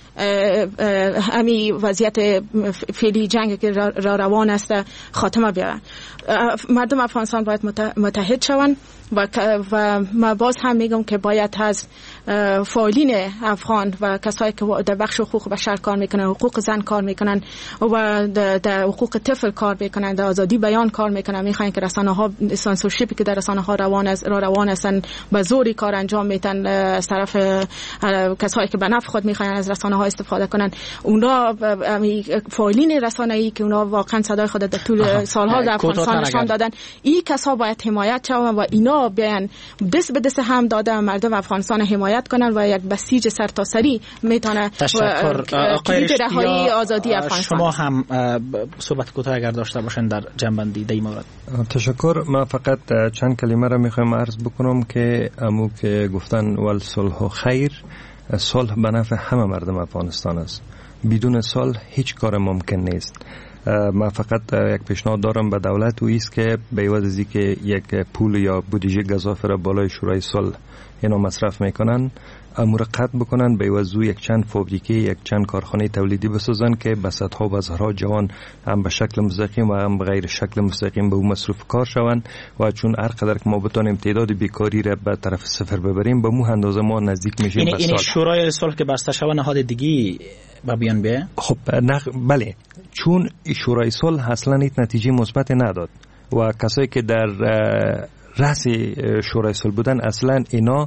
همین وضعیت فعلی جنگ که را روان است خاتمه بیارن. مردم افغانستان باید متحد شوند و و ما باز هم میگم که باید از فاعلین افغان و کسایی که در بخش حقوق بشر کار میکنن، حقوق زن کار میکنن و در حقوق طفل کار میکنن، در آزادی بیان کار میکنن، میخواین که رسانه ها سانسورشیپی که در رسانه ها روان است را روان هستن به زوری کار انجام میدن از طرف کسایی که به نفع خود میخواین از رسانه ها استفاده کنن. اونا فاعلین رسانه‌ای که اونا واقعا صدای خود در طول سالها در افغانستان نشان دادن، این کسا باید حمایت شوند و اینا بیان دست به دست هم داده مردم افغانستان حمایت کنن و یک بسیج سرتاسری میتونه کلید رهایی آزادی افغانستان. شما هم صحبت کوتاه اگر داشته باشن در جنبندی در این مورد. تشکر. من فقط چند کلمه را میخوایم عرض بکنم که امو که گفتن ول صلح خیر، صلح به نفع همه مردم افغانستان است. بدون صلح هیچ کار ممکن نیست. من فقط یک پیشنهاد دارم به دولت و ایست که به عوض از اینکه یک پول یا بودجه گزافه را بالای شورای صلح اینا مصرف میکنن، امور قطع بکنن، به عوض یک چند فابریکه، یک چند کارخانه تولیدی بسازن که به صدها و هزارها جوان هم به شکل مستقیم و هم به غیر شکل مستقیم به اون مصروف کار شوند و چون هر قدر که ما بتونیم تعداد بیکاری را به طرف صفر ببریم به مو اندازه ما نزدیک میشیم به این شورای صلح که بسته شوه نهاد دیگی با بیان بیه. خب نه بله، چون شورای صلح اصلا هیچ نتیجه مثبت نداد و کسایی که در رأس شورای صلح بودن اصلا اینا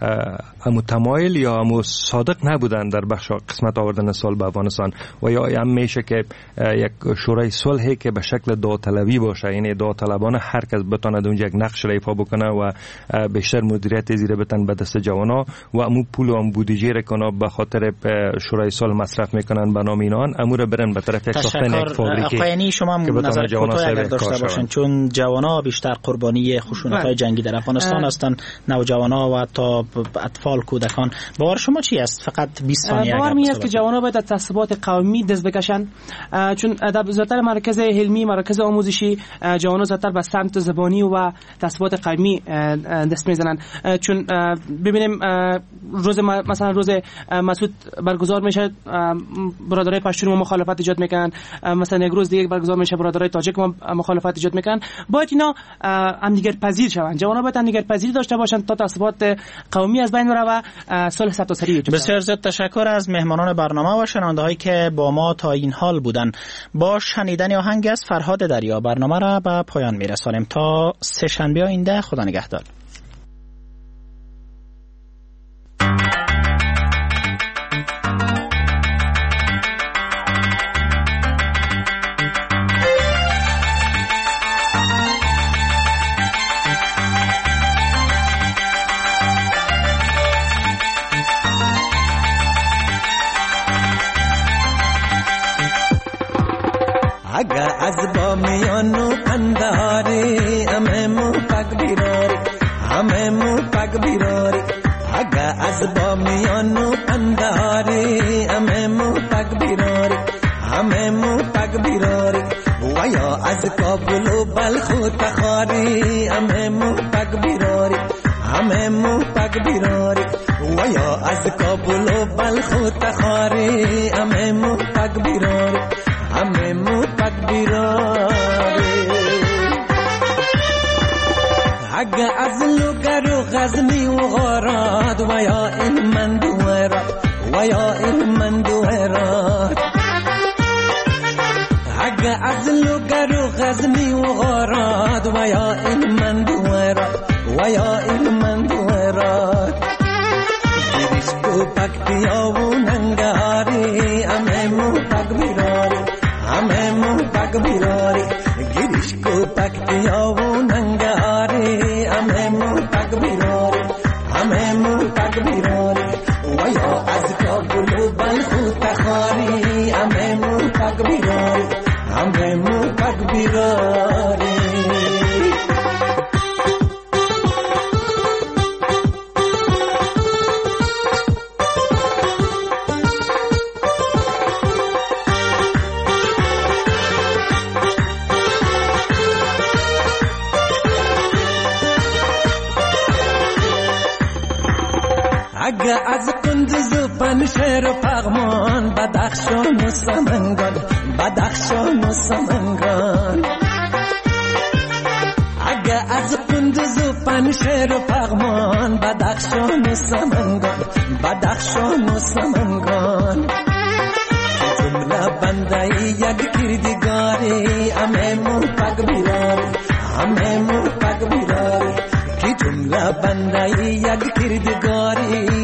متمایل یا امو صادق نبودن در بخش قسمت آوردن صلح به افغانستان و یا هم میشه که یک شورای صلحی که به شکل داوطلبی باشه، یعنی داوطلبانه هر کس بتونه اونجا یک نقش را ایفا بکنه و بیشتر مدیریت زیر بتن به دست جوانا و امو پول و امو بودجه را کنه به خاطر شورای صلح مصرف میکنن به نام اینان امور برن به طرف یک ساختن یک فابریکه. یعنی شما نظر کوتاه اگر داشته باشین، چون جوانا بیشتر قربانی خشونت‌های جنگی در افغانستان هستند، نوجوانا و تا اطفال، کودکان. باور شما چی است؟ فقط بیست ثانیه. باور می است که جوانا باید از تعصبات قومی دست بکشن، چون در زیاتر مرکز علمی، مرکز آموزشی جوانا زیاتر به سمت زبانی و تعصبات قومی دست میزنن. چون ببینیم روز مثلا روز مسعود برگزار میشه، برادرای پشتون مخالفت ایجاد میکنن، مثلا یک روز دیگه برگزار میشه، برادرای تاجیک مخالفت ایجاد میکنن. باید اینا همدیگر پذیر شوند. جوانا باید همدیگر پذیری داشته باشن تا تعصبات قومی از بین بره و صلح سرتاسری ایجاد. بسیار زیاد تشکر از مهمانان برنامه و شنونده‌هایی که با ما تا این حال بودن. با شنیدن آهنگ از فرهاد دریا برنامه را به پایان میرسانیم. تا سه شنبه آینده خدا نگهدار. اگه از با میانو انداری همه مو پک بیراری، همه مو پک بیراری. اگه از با میانو انداری همه مو پک بیراری، همه مو پک بیراری. و یا از کابل و بلخ و تخاری همه مو پک بیراری، همه مو پک بیراری. و یا از کابل و بلخ و تخاری همه مو پک بیراری، همه مو پک بیراری. اگه از لوگر و غزنی و غارات و یا این مندوهرات، و یا این مندوهرات. اگه از لوگر و غزنی و غارات و یا این مندوهرات، و یا این مندوهرات. گیریش کو پک بیا و ننگاری همه مو پک بیراری، همه مو پک بیراری. گیریش کو پک بیا و ننگاری همه مو پک بیراری، همه مو پک بیراری. و یا از کابل و بلخ و تخاری همه مو پک بیراری، همه مو پک بیراری. اگه از قندوز و پنشهر و پغمان، بدخشان و سمنگان، بدخشان و سمنگان. اگه از قندوز و پنشهر و پغمان، بدخشان و سمنگان، سمنگان جمله بنده یک کردگاری همه مو پک بیراری همه مو پک بیراری که جمله بنده یک کردگاری